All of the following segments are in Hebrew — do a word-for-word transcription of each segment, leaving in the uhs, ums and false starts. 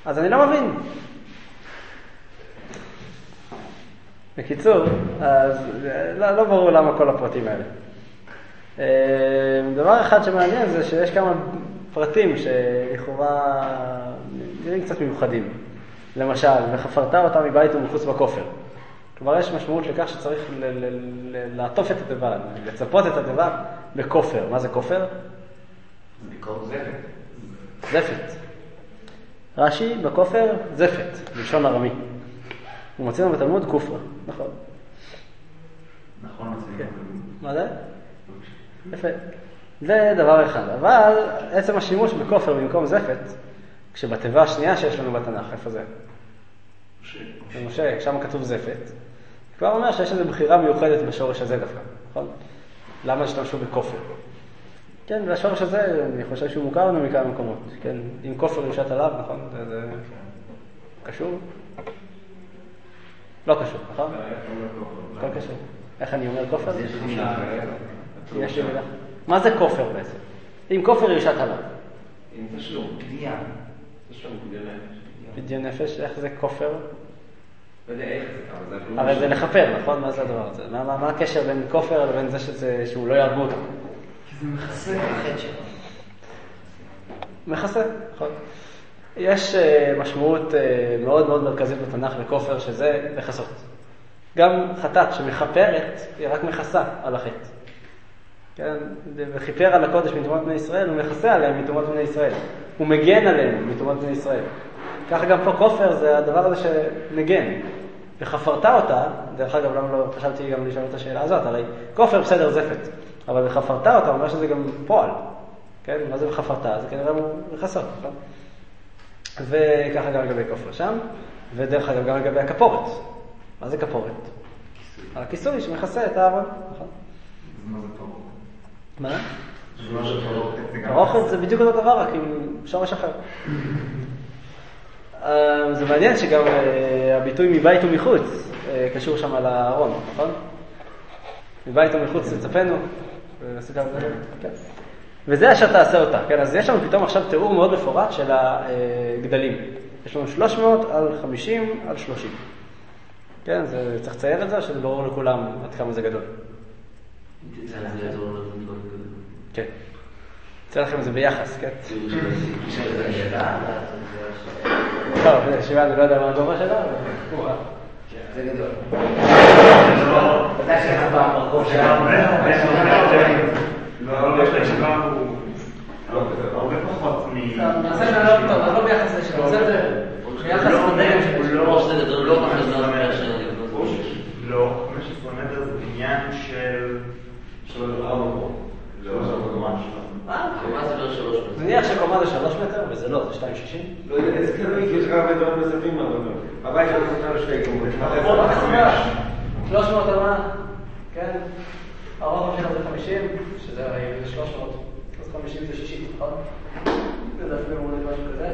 אז אני לא מבין. בקיצור, אז לא, לא ברור למה כל הפרטים האלה. דבר אחד שמעניין זה שיש כמה פרטים שלכאורה נראים קצת מיוחדים. למשל, וחפרת אותה מבית ומחוץ בכופר. כלומר, יש משמעות לכך שצריך ל- ל- ל- לעטוף את התיבה, לצפות את התיבה בכופר. מה זה כופר? מקור זפת. זפת. רש"י בכופר זפת, בלשון ארמי. הוא מוצאים בתלמוד כופרה, נכון. נכון, כן. מה זה? יפה. זה דבר אחד. אבל עצם השימוש בכופר במקום זפת, כשבתיבה השנייה שיש לנו בתנ"ך, איפה זה? משה, שם כתוב זפת. כבר אומר שיש איזו בחירה מיוחדת בשורש הזה דווקא, נכון? למה השתמשו בכופר? כן, והשורש הזה, אני חושב שהוא מוכר לנו מכמה מקומות. כן, אם כופר יושת עליו, נכון? זה, זה קשור? לא קשור, נכון? הכל קשור. איך אני אומר כופר? יש לי מילה. מה זה כופר בעצם? אם כופר יושת עליו. אם תשלום, פדיעה. תשלום, פדיעה נפש. פדיעה נפש, איך זה כופר? לא יודע איך זה, אבל זה... הרי זה לחפר, נכון? מה זה הדבר הזה? מה, מה, מה הקשר בין כופר לבין זה שזה, שהוא לא יהרגו אותו? כי זה מכסה החטא שלו. מכסה, נכון. יש uh, משמעות uh, מאוד מאוד מרכזית בתנ"ך לכופר, שזה לכסות. גם חטאת שמחפרת, היא רק מכסה על החטא. כן? וחיפר על הקודש מתאומת בני ישראל, הוא מכסה עליהם מתאומת בני ישראל. הוא מגן עליהם מתאומת בני ישראל. ככה גם פה כופר זה הדבר הזה שנגן. וחפרת אותה, דרך אגב, למה לא חשבתי גם לשאול את השאלה הזאת, הרי כופר בסדר זפת, אבל וחפרת אותה, אומר שזה גם פועל. כן? מה זה וחפרת? זה כנראה מכסות, נכון? וככה גם לגבי כופר שם, ודרך אגב גם לגבי הכפורת. מה זה כפורת? הכיסוי שמכסה את הארון, נכון? מה זה פרוכת? מה? זה מה שפרוכת זה גם... פרוכת זה בדיוק אותו דבר, רק עם שורש אחר. זה מעניין שגם הביטוי מבית ומחוץ קשור שם על הארון, נכון? מבית ומחוץ לצפנו, וזה אשר תעשה אותה. כן, אז יש לנו פתאום עכשיו תיאור מאוד מפורט של הגדלים. יש לנו שלוש מאות על חמישים על שלושים. כן, זה צריך לצייר את זה, שזה ברור לכולם עד כמה זה גדול. כן. נצא לכם את זה ביחס, כן? טוב, שבעה, אני לא יודע מה הגובה שלה, אבל... זה גדול. אתה שלך במקום שלנו. לא, יש לה שבעה הוא... הרבה פחות מ... נעשה שלנו טוב, אבל לא ביחס לשם. נעשה את זה ביחס למדעים שיש. לא, זה גדול, לא חמש עשרה מטר. לא, חמש עשרה מטר זה בניין של... של ארבע מאות. לא, זה ממש לא. קומה זה לא שלוש מטר. נניח שקומה זה שלוש מטר, וזה לא, זה שתיים שישים. לא יודע, איזה תלוי, כי יש הרבה דברים נוספים מהדבר. הבית שלנו נותן לשתי קומות. שלוש מאות אמה, כן? הרוב שלנו זה חמישים, שזה הרי זה שלוש מאות. אז חמישים זה שישים, נכון? זה דווקא מולי משהו כזה.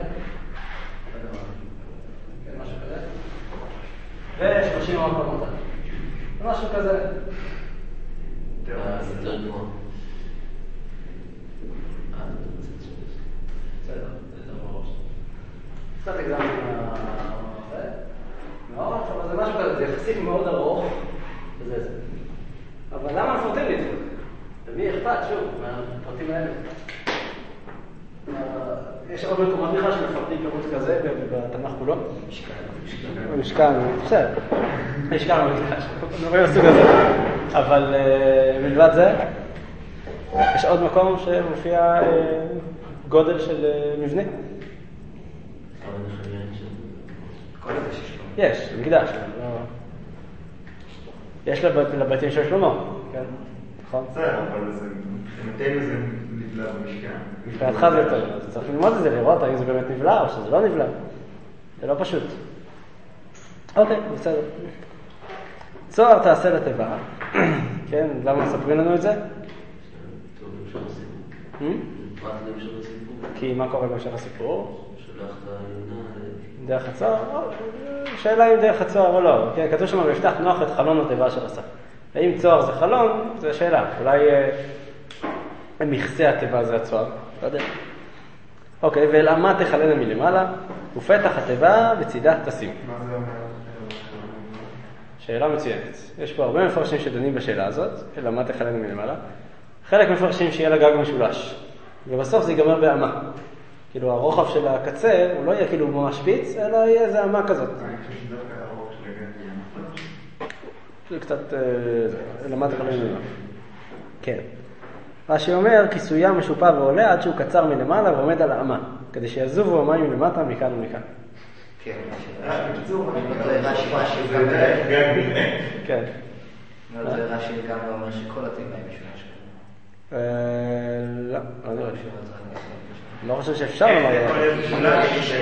כן, משהו כזה. ו-שלושים המקומות. משהו כזה. זה יותר גמור. בסדר, זה יותר בראש. קצת הגזמתי מהזה. מאוד, אבל זה משהו כזה, זה יחסית מאוד ארוך, וזה זה. אבל למה אנחנו נותנים לי את זה? למי אכפת, שוב, מהפרטים האלה? יש עוד מקומות בכלל שמפרטים פירוט כזה בתנ"ך כולו? משכן. משכן, בסדר. משכן במקדש. נראה בסוג הזה. אבל מלבד זה, יש עוד מקום שמופיע גודל של מבנה. יש, מקדש. יש לבתים של שלמה, כן? נכון? בסדר, אבל זה... מבחינתנו זה נבלע במשכן. מבחינתך זה יותר, אז צריך ללמוד את זה, לראות האם זה באמת נבלע או שזה לא נבלע. זה לא פשוט. אוקיי, בסדר. צוהר תעשה לתיבה. כן, למה מספרים לנו את זה? טוב, אפשר לסיפור. פרט למשל הסיפור. כי מה קורה במשך הסיפור? שלח את היונה... דרך הצוהר? שאלה אם דרך הצוהר או לא. כן, כתוב שם ויפתח נוח את חלון התיבה של עשה. האם צוהר זה חלון? זו שאלה. אולי מכסה התיבה זה הצוהר. לא יודע. אוקיי, ואל אמה תחלנה מלמעלה. ופתח התיבה בצידה תשים. מה זה אומר? שאלה מצוינת. יש פה הרבה מפרשים שדנים בשאלה הזאת, אלא מה תחלנו מלמעלה. חלק מפרשים שיהיה לה גג משולש, ובסוף זה ייגמר באמה. כאילו הרוחב של הקצה הוא לא יהיה כאילו ממש שפיץ, אלא יהיה איזה אמה כזאת. אני חושב שדווקא הרוב של הגג יהיה נכון. זה קצת, למה תחלנו מלמעלה. כן. רש"י אומר, כיסויה משופע ועולה עד שהוא קצר מלמעלה ועומד על האמה, כדי שיזובו המים מלמטה מכאן ומכאן. כן, בקיצור, אני לא טועה, רש"י רש"י זה גם גג מלא. כן. זה רש"י גם אומר שכל התיבה היא משולש. לא, אני לא חושב. לא חושב שאפשר לומר. יכול להיות משולש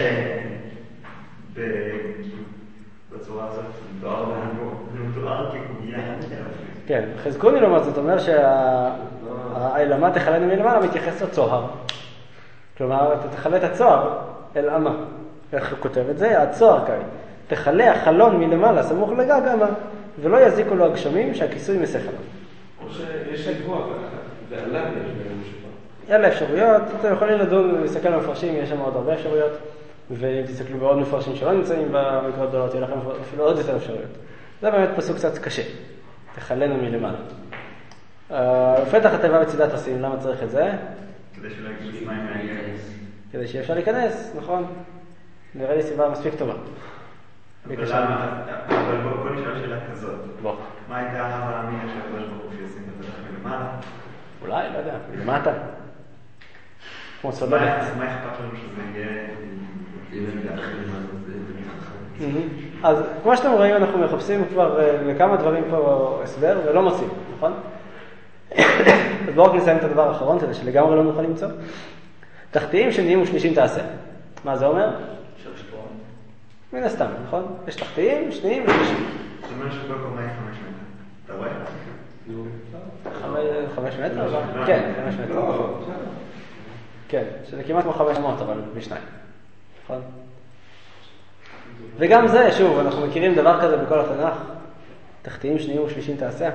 בצורה הזאת, מתואר כקובייה. כן, חזקוני לומר, זאת אומרת שהאלמה תחלנו מלמעלה מתייחס לצוהר. כלומר, אתה תחלה את הצוהר אל אמה. איך הוא כותב את זה? הצוהר כאן. תחלה החלון מלמעלה, סמוך לגג אמה, ולא יזיקו לו הגשמים שהכיסוי מסך עליו. או שיש לגבוה, ועליו יש בהם משופע. אלה אפשרויות, אתם יכולים לדון ולהסתכל על מפרשים, יש שם עוד הרבה אפשרויות, ואם תסתכלו בעוד מפרשים שלא נמצאים במקרות גדולות, יהיה לכם אפילו עוד יותר אפשרויות. זה באמת פסוק קצת קשה. תחלנו מלמעלה. פתח התיבה בצידה תשים, למה צריך את זה? כדי שלא יגשו מים מהגג. כדי שיהיה אפשר להיכנס, נכון? נראה לי סיבה מספיק טובה. אבל למה? אבל בואו נשאל שאלה כזאת. בוא. מה הייתה ההבאה מינה של הקדוש ברוך הוא שישים את הפתח מלמעלה? אולי, לא יודע, למטה. כמו סוללת. מה אכפת לנו שזה יהיה... אז כמו שאתם רואים, אנחנו מחפשים כבר לכמה דברים פה הסבר, ולא מוצאים, נכון? אז בואו רק נסיים את הדבר האחרון, כדי שלגמרי לא נוכל למצוא. תחתיים שניים ושלישים תעשה. מה זה אומר? שלוש תרום. מן הסתם, נכון? יש תחתיים, שניים ושלישים. זאת אומרת שכל קומה היא חמש מטר. אתה רואה? חמש מטר? כן, חמש מטר. כן, שזה כמעט כמו חמש מאות, אבל בשניים. נכון? וגם זה, שוב, אנחנו מכירים דבר כזה בכל התנ"ך. תחתיים, שניים ושלישים תעשה.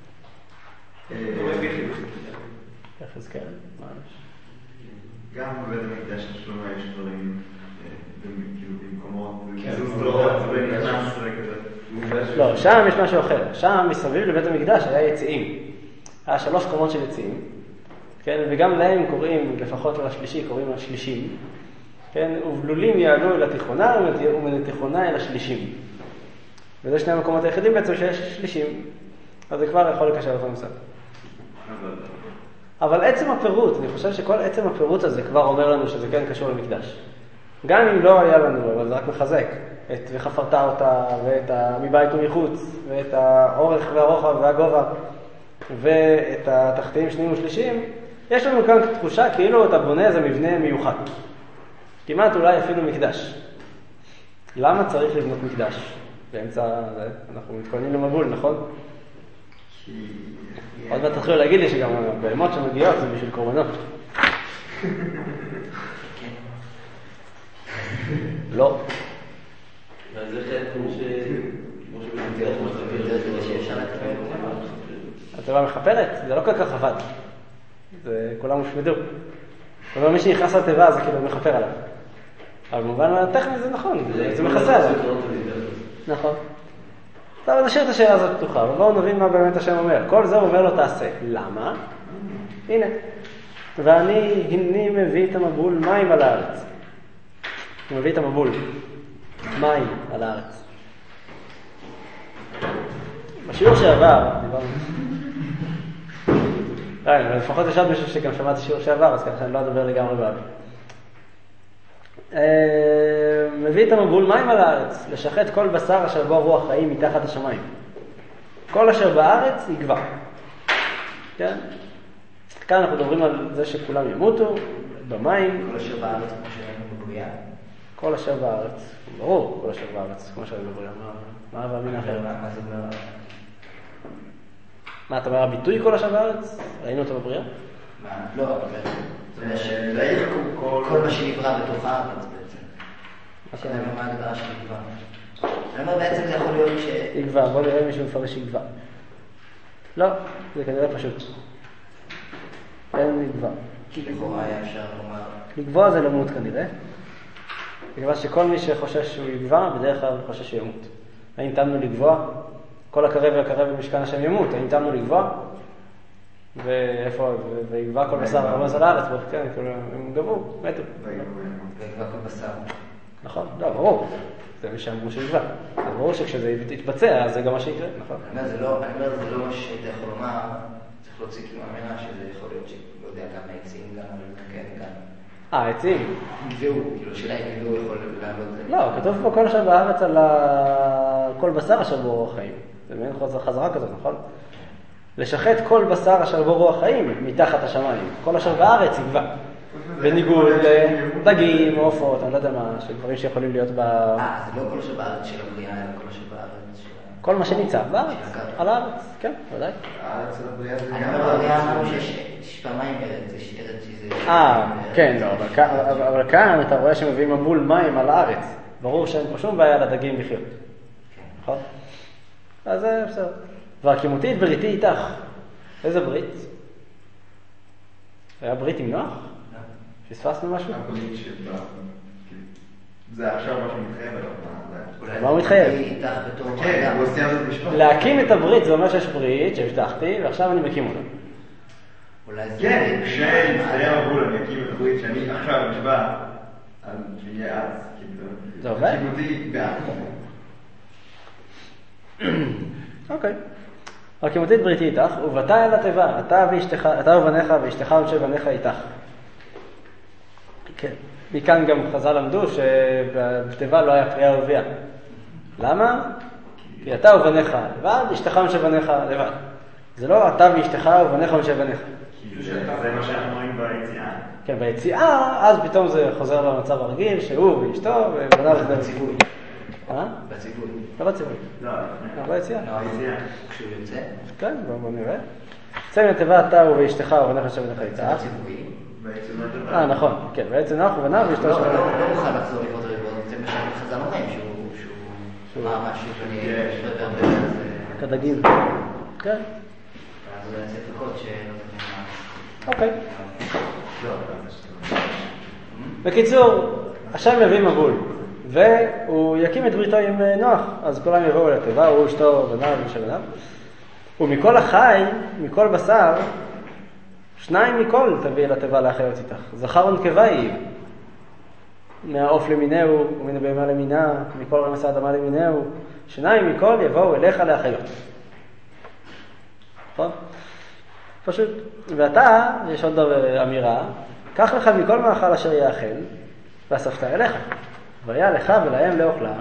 יחזקאל, מה יש? גם בבית המקדש של שלמה יש דברים במקומות, בזוז דורות, זה נכנס וכזה. לא, שם יש משהו אחר. שם מסביב לבית המקדש היה יציאים. היה שלוש קומות של יציאים. כן, וגם להם קוראים, לפחות לשלישי, קוראים לשלישים. כן, ובלולים יעלו אל התיכונה ומן התיכונה אל השלישים. וזה שני המקומות היחידים בעצם שיש שלישים. אז זה כבר יכול לקשר אותו מושג. אבל עצם הפירוט, אני חושב שכל עצם הפירוט הזה כבר אומר לנו שזה כן קשור למקדש. גם אם לא היה לנו, אבל זה רק מחזק, את וחפרת אותה, ואת מבית ומחוץ, ואת האורך והרוחב והגובה, ואת התחתיים שניים ושלישים, יש לנו כאן תחושה כאילו אתה בונה איזה מבנה מיוחד. כמעט אולי אפילו מקדש. למה צריך לבנות מקדש? באמצע זה, אנחנו מתכוננים למבול, נכון? עוד מעט תתחילו להגיד לי שגם בהמות שמגיעות זה בשביל קורבנות. לא. אז זה חלק כמו ש... כמו שמתאר כמו שזה שאפשר לקבל. התיבה מחפרת? זה לא כל כך עבד. זה כולם הושמדו. כלומר מי שנכנס לתיבה זה כאילו מחפר עליו. אבל במובן הטכני זה נכון, זה מכסה עליו. נכון. טוב, נשאיר את השאלה הזאת פתוחה, ובואו נבין מה באמת השם אומר. כל זה אומר לו תעשה. למה? הנה. ואני, הני מביא את המבול מים על הארץ. הוא מביא את המבול מים על הארץ. בשיעור שעבר, דיברנו. אבל לפחות יש עוד מישהו שגם שמע את השיעור שעבר, אז ככה אני לא אדבר לגמרי באוויר. מביא את המבול מים על הארץ, לשחט כל בשר אשר בו רוח חיים מתחת השמיים. כל אשר בארץ יגבר. כן? כאן אנחנו מדברים על זה שכולם ימותו, במים. כל אשר בארץ כמו שראינו בבריאה. כל אשר בארץ, ברור, כל אשר בארץ, כמו שראינו בבריאה. מה הבאמין אחר? מה זה אומר? מה, אתה אומר הביטוי כל אשר בארץ? ראינו אותו בבריאה? מה? לא, אבל זה אומר שלא יחקו כל מה שנברא בתוך הארץ בעצם. השאלה מה ההגדרה של יגבר. אני אומר בעצם זה יכול להיות ש... יגבר, בוא נראה מישהו מפרש יגבר. לא, זה כנראה פשוט. אין יגבר. כי לכאורה היה אפשר לומר... לגבוה זה למות כנראה. מכיוון שכל מי שחושש שהוא יגבע, בדרך כלל חושש שהוא ימות. האם תמנו לגבוע? כל הקרב והקרב במשכן השם ימות. האם תמנו לגבוע? ואיפה? ויגבע כל בשר הרמז על הארץ, כן, הם גבו, מתו. ויגבע כל בשר. נכון, לא, ברור. זה מי שאמרו שיגבע. אז ברור שכשזה יתבצע, אז זה גם מה שיקרה, נכון? אני אומר, זה לא, אני אומר, זה לא מה שאתה יכול לומר, צריך להוציא כאילו אמירה שזה יכול להיות שלא יודע, גם העצים, גם כן, גם... אה, העצים? זהו, כאילו שאלה אם לא יכול לעלות זה. לא, כתוב פה כל השם בארץ על כל בשר אשר בו רוח חיים. זה מעין חזרה כזאת, נכון? לשחט כל בשר אשר בו רוח חיים מתחת השמיים. כל אשר בארץ יגבע. בניגוד לדגים, עופות, אני לא יודע מה, דברים שיכולים להיות ב... אה, זה לא כל אשר בארץ של הבריאה, אלא כל אשר בארץ של... כל מה שניצב בארץ, על הארץ, כן, ודאי. הארץ של הבריאה זה... אני אומר, בבריאה אמרנו שיש פעמיים ארץ, יש ארץ שזה... אה, כן, לא, אבל כאן אתה רואה שמביאים מבול מים על הארץ. ברור שאין פה שום בעיה לדגים לחיות. נכון? אז זה בסדר. והקימותי את בריתי איתך. איזה ברית? היה ברית עם נוח? פספסנו משהו? הברית שבא. זה עכשיו משהו מתחייב עליו. מה הוא מתחייב? כן, הוא עושה את זה משפט. להקים את הברית זה אומר שיש ברית שהבטחתי, ועכשיו אני מקים אותה. כן, כשנסתיים הגבול אני אקים את הברית שאני עכשיו נשבע על שיהיה אז. זה עובד? הקימותי בעד. אוקיי. הקימותי את בריתי איתך, ובתה אל התיבה, אתה ואשתך, אתה ובניך ואשתך ושל בניך איתך. כן. מכאן גם חז"ל למדו שבתיבה לא היה פריה ורבייה. למה? כי אתה ובניך לבד, אשתך ושל בניך לבד. זה לא אתה ואשתך ובניך ושל בניך. זה מה שאנחנו רואים ביציאה. כן, ביציאה, אז פתאום זה חוזר למצב הרגיל, שהוא ואשתו ובניו זה בציווי. אה? בציווי. לא בציווי. לא, לא ביציאה. ביציאה. כשהוא יוצא? כן, בוא נראה. יוצא מהתיבה אתה ואשתך ובניך ושל בניך איתך. בציווי. אה, נכון, כן, בעצם נוח ובניו ואשתו לא, של... לא מוכן לחזור לראות ריבון, זה מה שחז"ל אומרים, שהוא ממש שאני אשתדל בזה. כדגים. כן. אז זה ספקות שלא תמיד מה. אוקיי. בקיצור, השם מביא מבול, והוא יקים את בריתו עם נוח, אז כולם יבואו לתיבה, הוא אשתו בניו ושל בניו. ומכל החי, מכל בשר, שניים מכל תביא לתיבה להחיות איתך. זכר ונקבה יהיו. מהעוף למינהו, ומן הבהמה למינה, מכל רמס האדמה למינהו. שניים מכל יבואו אליך להחיות. נכון? פשוט. ואתה, יש עוד אמירה, קח לך מכל מאכל אשר יאכל, ואספת אליך. והיה לך ולהם לאוכלה.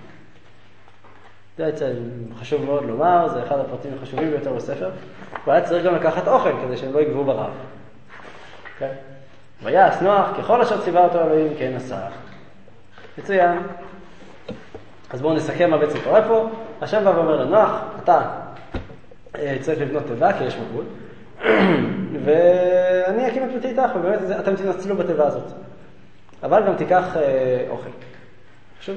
זה בעצם חשוב מאוד לומר, זה אחד הפרטים החשובים ביותר בספר. והיה צריך גם לקחת אוכל כדי שהם לא יגבו ברעב. Okay. ויעש נוח ככל אשר ציווה אותו אלוהים כן עשה. מצוין. אז בואו נסכם מה בעצם קורה פה. השם בא ואומר לנוח, אתה צריך לבנות תיבה כי יש מבול. ואני אקים את ביתי איתך, ובאמת אתם תנצלו בתיבה הזאת. אבל גם תיקח אה, אוכל. חשוב?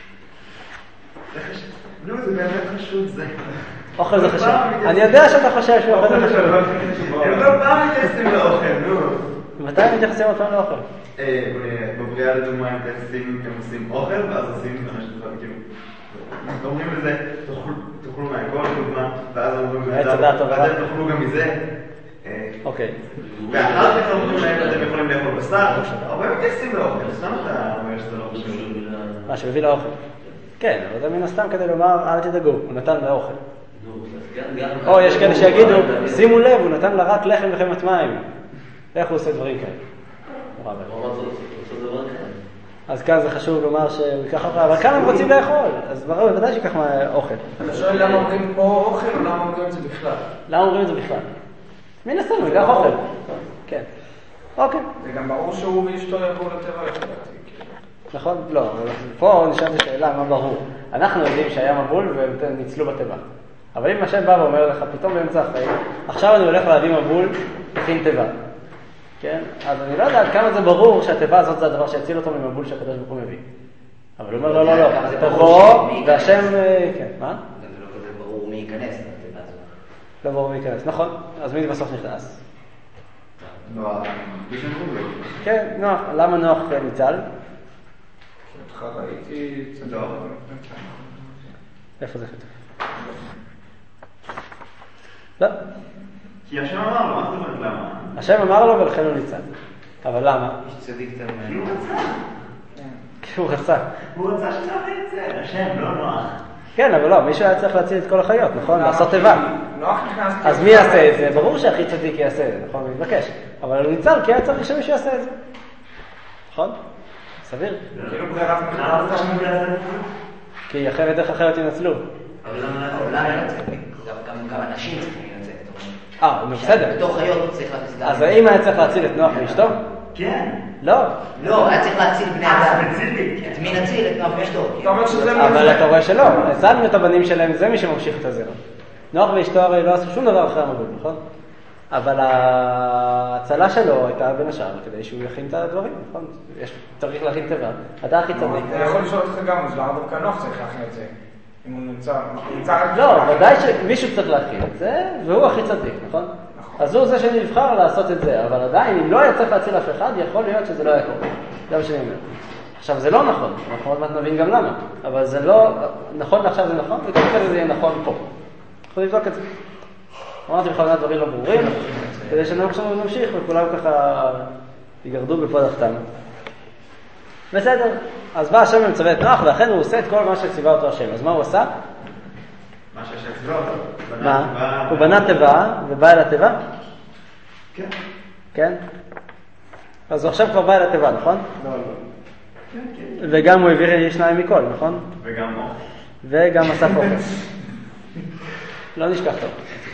נו, זה באמת חשוב זה. אוכל זה חשוב. אני יודע שאתה חושב שאוכל זה חשוב. הם לא פעם מתייחסים לאוכל, נו. מתי הם מתייחסים עוד פעם לאוכל? בבריאה לדוגמה הם מתייחסים, הם עושים אוכל, ואז עושים ממש דבר, כאילו. אומרים לזה, תאכלו מהכל, דוגמה, ואז אומרים לזה, ואתם תאכלו גם מזה. אוקיי. ואחר כך אומרים להם, אתם יכולים לאכול בשר, אבל הם מתייחסים לאוכל, סתם אתה אומר שזה לא חשוב. מה, שמביא לאוכל? כן, אבל זה מן הסתם כדי לומר, אל תדאגו, הוא נתן לאוכל. או, יש כאלה שיגידו, שימו לב, הוא נתן לה רק לחם וחמת מים. איך הוא עושה דברים כאלה? אז כאן זה חשוב לומר שהוא ייקח אוכל, אבל כאן הם רוצים לאכול, אז ברור, בוודאי שיקח אוכל. אתה שואל למה אומרים פה אוכל או למה אומרים את זה בכלל? למה אומרים את זה בכלל? מן הסתם, הוא ייקח אוכל. כן. אוקיי. זה גם ברור שהוא ואשתו יבואו לטבע לפתעתי. נכון? לא, פה נשאלת השאלה מה ברור. אנחנו יודעים שהיה מבול והם ניצלו בתיבה. אבל אם השם בא ואומר לך, פתאום באמצע החיים, עכשיו אני הולך להביא מבול, תכין תיבה. כן? אז אני לא יודע עד כמה זה ברור שהתיבה הזאת זה הדבר שיציל אותו ממבול שהקדוש ברוך הוא מביא. אבל הוא אומר, לא, לא, לא, תבוא, והשם, כן, מה? זה לא כזה ברור מי ייכנס לתיבה הזאת. לא ברור מי ייכנס, נכון? אז מי בסוף נכנס? נוח, כן, נוח. למה נוח ניצל? אותך ראיתי... לא. איפה זה כתוב? לא. כי השם אמר לו, מה זאת אומרת למה? השם אמר לו ולכן הוא ניצל. אבל למה? איש צדיק תמיד. כי הוא רצה. כי הוא רצה. הוא רצה שתעשה את זה. השם, לא נוח. כן, אבל לא, מישהו היה צריך להציל את כל החיות, נכון? לעשות תיבה. נוח נכנס... אז מי יעשה את זה? ברור שהכי צדיק יעשה את זה, נכון? הוא מתבקש. אבל הוא ניצל כי היה צריך שמישהו יעשה את זה. נכון? סביר. כאילו ברירת מחדל. למה אתה שמות לעשות את זה? כי אחרת איך אחרת ינצלו. אבל למה העולם ינצל? גם אנשים צריכים לנצל. אה, נו בסדר. בתוך חיות צריך להכניס גם... אז האם היה צריך להציל את נוח ואשתו? כן. לא. לא, היה צריך להציל בני אדם. ספציפית. את מי נציל? את נוח ואשתו. אתה אומר שזה... אבל אתה רואה שלא. הצלנו את הבנים שלהם, זה מי שממשיך את הזרע. נוח ואשתו הרי לא עשו שום דבר אחרי המבול, נכון? אבל ההצלה שלו הייתה בין השאר כדי שהוא יכין את הדברים, נכון? צריך להכין תיבה. אתה הכי צדיק. אני יכול לשאול אותך גם, אז למה דווקא נוח צריך להכין את זה? אם הוא נמצא... לא, ודאי שמישהו צריך להכין את זה, והוא הכי צדיק, נכון? אז הוא זה שנבחר לעשות את זה, אבל עדיין, אם לא היה צריך להציל אף אחד, יכול להיות שזה לא היה קורה. זה מה שאני אומר. עכשיו, זה לא נכון, אנחנו עוד מעט נבין גם למה, אבל זה לא, נכון עכשיו זה נכון, וכדי כזה זה יהיה נכון פה. אנחנו נבדוק את זה. אמרתי בכלל דברים לא ברורים, כדי שנמשיך ונמשיך, וכולם ככה יגרדו בפוד תחתם. בסדר, אז בא השם ומצווה את נוח, ואכן הוא עושה את כל מה שציווה אותו השם. אז מה הוא עשה? מה שהשם ציווה אותו. מה? הוא בנה תיבה, ובא אל התיבה? כן. כן? אז הוא עכשיו כבר בא אל התיבה, נכון? לא, לא. כן, כן. וגם הוא הביא שניים מכל, נכון? וגם אוכל. וגם אסף אוכל. לא נשכח טוב.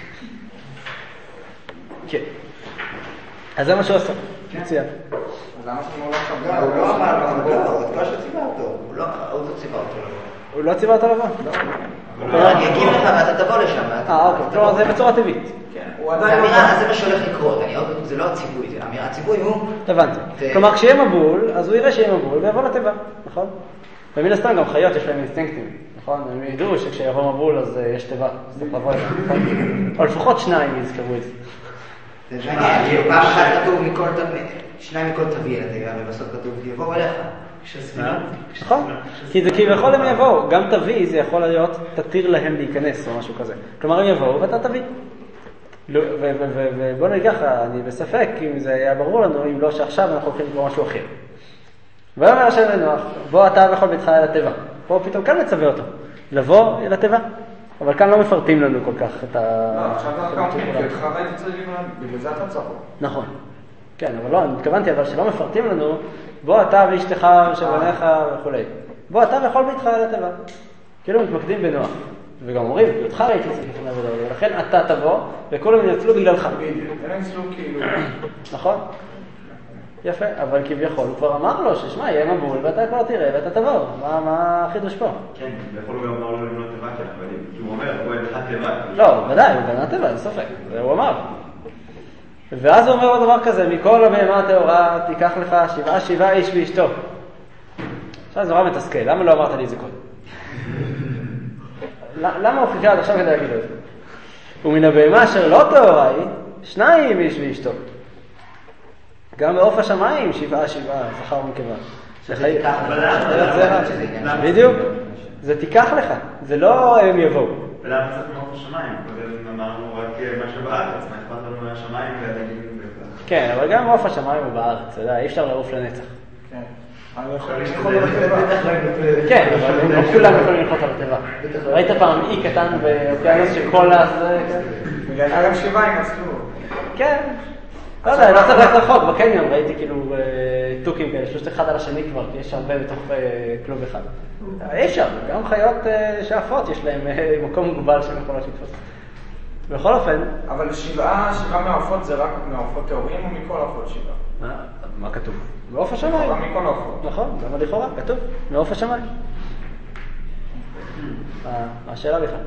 כן. אז זה מה שהוא עושה. מצוין. למה שהוא לא חבר? הוא לא אמר לו, לא, את מה שציווה אותו. הוא לא ציווה אותו לבוא. הוא לא ציווה אותו לבוא? לא. אני אגיד לך ואתה תבוא לשם. אה, אוקיי. כלומר, זה בצורה טבעית. הוא עדיין... זה מה שהולך לקרות. זה לא הציווי. הציווי הוא... הבנתי. כלומר, כשיהיה מבול, אז הוא יראה שיהיה מבול ויבוא לתיבה, נכון? ומן הסתם גם חיות יש להם אינסטינקטים, נכון? הם ידעו שכשיבוא מבול אז יש תיבה, אז צריך לבוא אליה, נכון? או לפחות שניים יזכרו את זה. זה מעניין, פעם אחת כתוב מכל תביא, שניים מכל תביא לתיבה, ובסוף כתוב יבואו אליך. נכון? כי זה כביכול הם יבואו, גם תביא זה יכול להיות תתיר להם להיכנס או משהו כזה. כלומר הם יבואו ואתה תביא. ובוא נגיד ככה, אני בספק אם זה היה ברור לנו, אם לא שעכשיו אנחנו הולכים לקרוא משהו אחר. ויאמר השם לנוח, בוא אתה וכל ביתך אל התיבה. פה פתאום כאן מצווה אותו, לבוא אל התיבה. אבל כאן לא מפרטים לנו כל כך את ה... לא, עכשיו אנחנו גם כי אותך ראיתי צריכים לנו, בגלל זה אתה צריך. נכון. כן, אבל לא, אני התכוונתי, אבל שלא מפרטים לנו, בוא אתה ואשתך ושבניך וכו'. בוא אתה וכל ביתך אל התיבה. כאילו מתמקדים בנוח. וגם אומרים, אותך ראיתי צריכים לעבודה, ולכן אתה תבוא, וכולם ינצלו בגללך. הם ינצלו כאילו... נכון? יפה, אבל כביכול, הוא כבר אמר לו ששמע, יהיה מבול, ואתה כבר תראה, ואתה תבוא. מה החידוש פה? כן, ויכול גם אמר לו לבנות תיבה, כי הוא אומר, הוא אין לך תיבה. לא, ודאי, הוא בנה תיבה, אין ספק, זה הוא אמר. ואז הוא אומר עוד דבר כזה, מכל הבהמה הטהורה תיקח לך שבעה שבעה איש ואשתו. עכשיו זה נורא מתסכל, למה לא אמרת לי את זה קודם? למה הוא חיכה עד עכשיו כדי להגיד את זה? ומן הבהמה אשר לא טהורה היא, שניים איש ואשתו. גם בעוף השמיים שבעה שבעה, זכר ונקבה. בדיוק, זה תיקח לך, זה לא הם יבואו. ולמה צריך מעוף השמיים? קודם אמרנו רק מה שבארץ, מה אכפת לנו מהשמיים והדגים וכך. כן, אבל גם מעוף השמיים הוא בארץ, אי אפשר לעוף לנצח. כן. אני יכול ללכות על התיבה. כן, אבל לא כולם יכולים ללכות על התיבה. ראית פעם אי קטן באוקיינוס שכל אז... בגלל זה גם שבעה ינצלו. כן. לא יודע, לא צריך ללכת רחוק, בקניון ראיתי כאילו טוקים כאלה, שלושת אחד על השני כבר, כי יש הרבה בתוך כלוב אחד. אי אפשר, גם חיות שאפות יש להם מקום מוגבל שהן יכולות לתפוס. בכל אופן... אבל שבעה, שבעה מהעופות זה רק מהעופות טהורים או מכל העופות שבעה? מה כתוב? מעוף השמיים. מכל העופות. נכון, למה לכאורה? כתוב, מעוף השמיים. מה השאלה בכלל?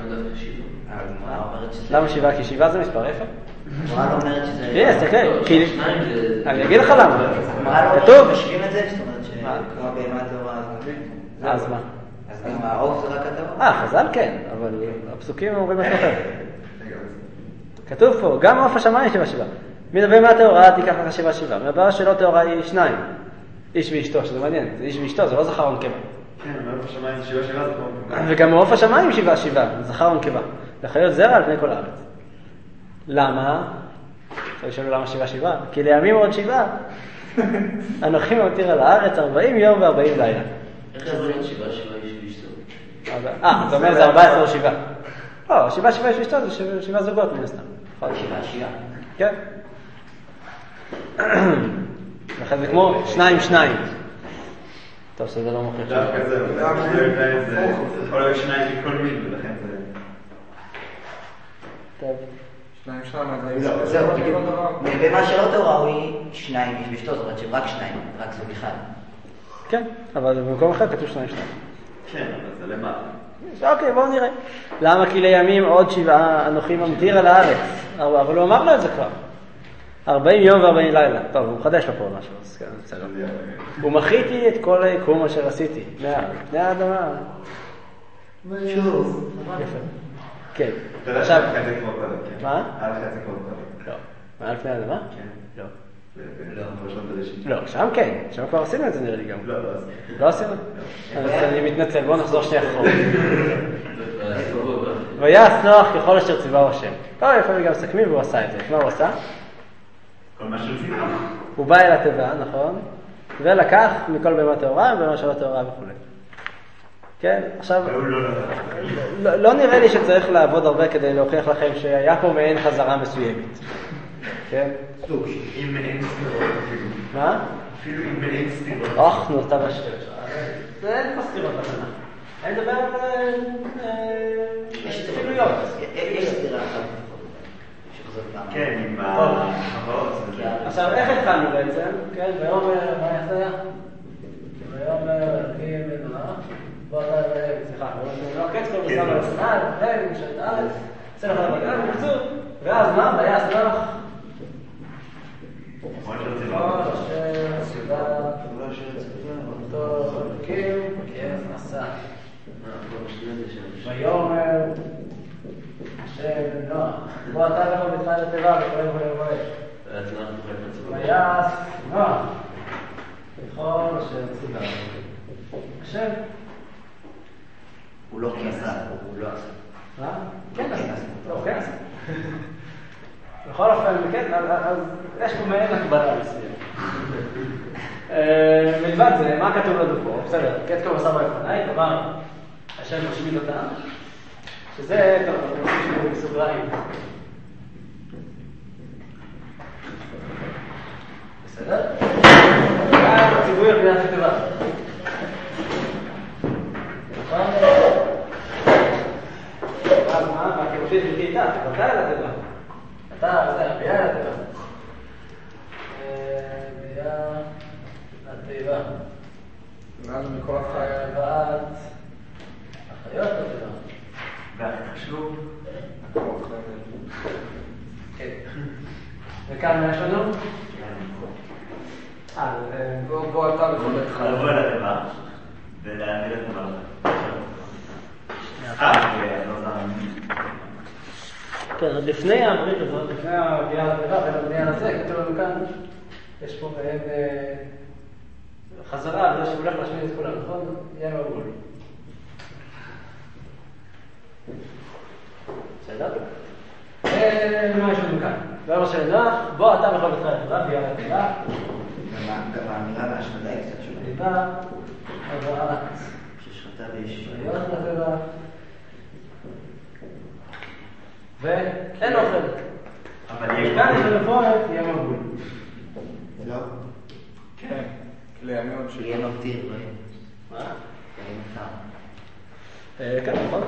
למה שבעה? כי שבעה זה מספר אפס? הגמרא לא אומרת שזה... יש, תקרא, אני אגיד לך למה. כתוב. משווים את זה, זאת אומרת שכמו בהמה טהורה אז... אז מה? אז גם העוף זה רק הטהורה? אה, חז"ל כן, אבל הפסוקים אומרים משהו אחר. כתוב פה, גם עוף השמיים שבעה שבעה. מן הבהמה הטהורה תיקח לך שבעה שבעה, מהבהמה שלא טהורה היא שניים. איש ואשתו, שזה מעניין, זה איש ואשתו, זה לא זכר ונקבה. כן, מעוף השמיים זה שבעה שבעה, זה כמו... וגם מעוף השמיים שבעה שבעה, זכר ונקבה. לחיות זרע על פני כל הארץ. למה? אפשר לשאול למה שבעה שבעה? כי לימים עוד שבעה, אנוכי ממטיר על הארץ ארבעים יום וארבעים לילה. איך זה להיות שבעה שבעה איש ואשתו? אה, זאת אומרת זה ארבע עשרה או שבעה. לא, שבעה שבעה איש ואשתו זה שבעה זוגות מן הסתם. שבעה שבעה. כן. לכן זה כמו שניים שניים. טוב, שזה לא מוכיח. דווקא זהו, זה יכול להיות שניים מכל מין, ולכן זה... טוב. שניים שניים, לא, זהו, במה שלא תאורה הוא שניים איש ואשתו, זאת אומרת שהם רק שניים, רק זוג אחד. כן, אבל במקום אחר כתוב שניים שניים. כן, אבל זה למעלה. אוקיי, בואו נראה. למה? כי לימים עוד שבעה אנוכי ממטיר על הארץ. אבל הוא אמר לו את זה כבר. ארבעים יום וארבעים לילה. טוב, הוא מחדש לו פה משהו, אז כן, בסדר. ומחיתי את כל היקום אשר עשיתי. פני האדמה. שוב. יפה. כן. אתה יודע שהיה לך את זה כבר קודם, כן? מה? היה לך את זה כבר קודם. לא. מעל פני האדמה? כן. לא. לא. לא, שם כן. שם כבר עשינו את זה נראה לי גם. לא, לא עשינו. לא עשינו? אני מתנצל, בואו נחזור שנייה אחורה. ויעש נוח ככל אשר ציווהו השם. טוב, לפעמים גם מסכמים והוא עשה את זה. מה הוא עשה? כל מה שהוא ציווה. הוא בא אל התיבה, נכון? ולקח מכל בהמה טהורה ובהמה שלא טהורה וכו'. כן, עכשיו... לא, לא נראה לי שצריך לעבוד הרבה כדי להוכיח לכם שהיה פה מעין חזרה מסוימת. כן? אם אין סתירות אפילו. מה? אפילו אם אין סתירות. אוח, נורתה בשקר. זה אין פה סתירות בתנ"ך. אני מדבר על... אפילויות. יש סתירה אחת. כן, עם החברות. עכשיו, איך התחלנו בעצם? כן, ויאמר, מה יעשה? ויאמר, אלוקים מנוח. בוא אתה, סליחה, לא קץ כל מסע מלסנאי, וכן, משרת הארץ, צלח על הבגן, בקצור, ואז מה? ויעש נוח. כמו אשר ציווה. כמו אשר ציווה. אותו אלוקים, כן, עשה. ויאמר, השם נוח. בוא אתה לך בצד התיבה וקורא וכו' וכו'. ויעש נוח. בכל אשר ציווה. השם. הוא לא כנסה, הוא לא עשה. מה? כן עשה. לא, כן עשה. בכל אופן, כן, אז יש פה מעין הקבלה מסוים. מלבד זה, מה כתוב לנו פה? בסדר, קץ כל מסע ביוחנאי, כלומר, השם משמיד אותם, שזה, טוב, אנחנו עושים שיעור בסוגריים. בסדר? כאן ציווי על בניית התיבה. אז מה? והכירופית בלתי איתה, אתה אל התיבה. אתה, זה, ביה אל התיבה. ביה התיבה. ואז מכל החי... ועד החיות התיבה. והכי חשוב. כן. וכאן מה יש לנו? אה, בוא אתה בכל אחד. לבוא אל התיבה ולהביא לתיבה. אה, לא זמן. כן, אז לפני הברית הזאת, לפני הבנייה לתיבה, בין הבנייה לזה, כתוב לנו כאן, יש פה מעין חזרה על זה שהוא הולך להשמיד את כולם, נכון? יהיה מבול. בסדר? ומה יש לנו כאן? ואומר של נוח, בוא אתה בכל בתך לתיבה, בנייה לתיבה. גם האמירה והשמדה היא קצת שונה. לתיבה, הבאת. ששחטה ויש... להיות לתיבה. ואין אוכל. אבל יש כאן יש לפועל, יהיה מבול. לא. כן. לימים עוד יהיה מבטיר, לא יהיה. מה? יהיה מבטר. כן, נכון.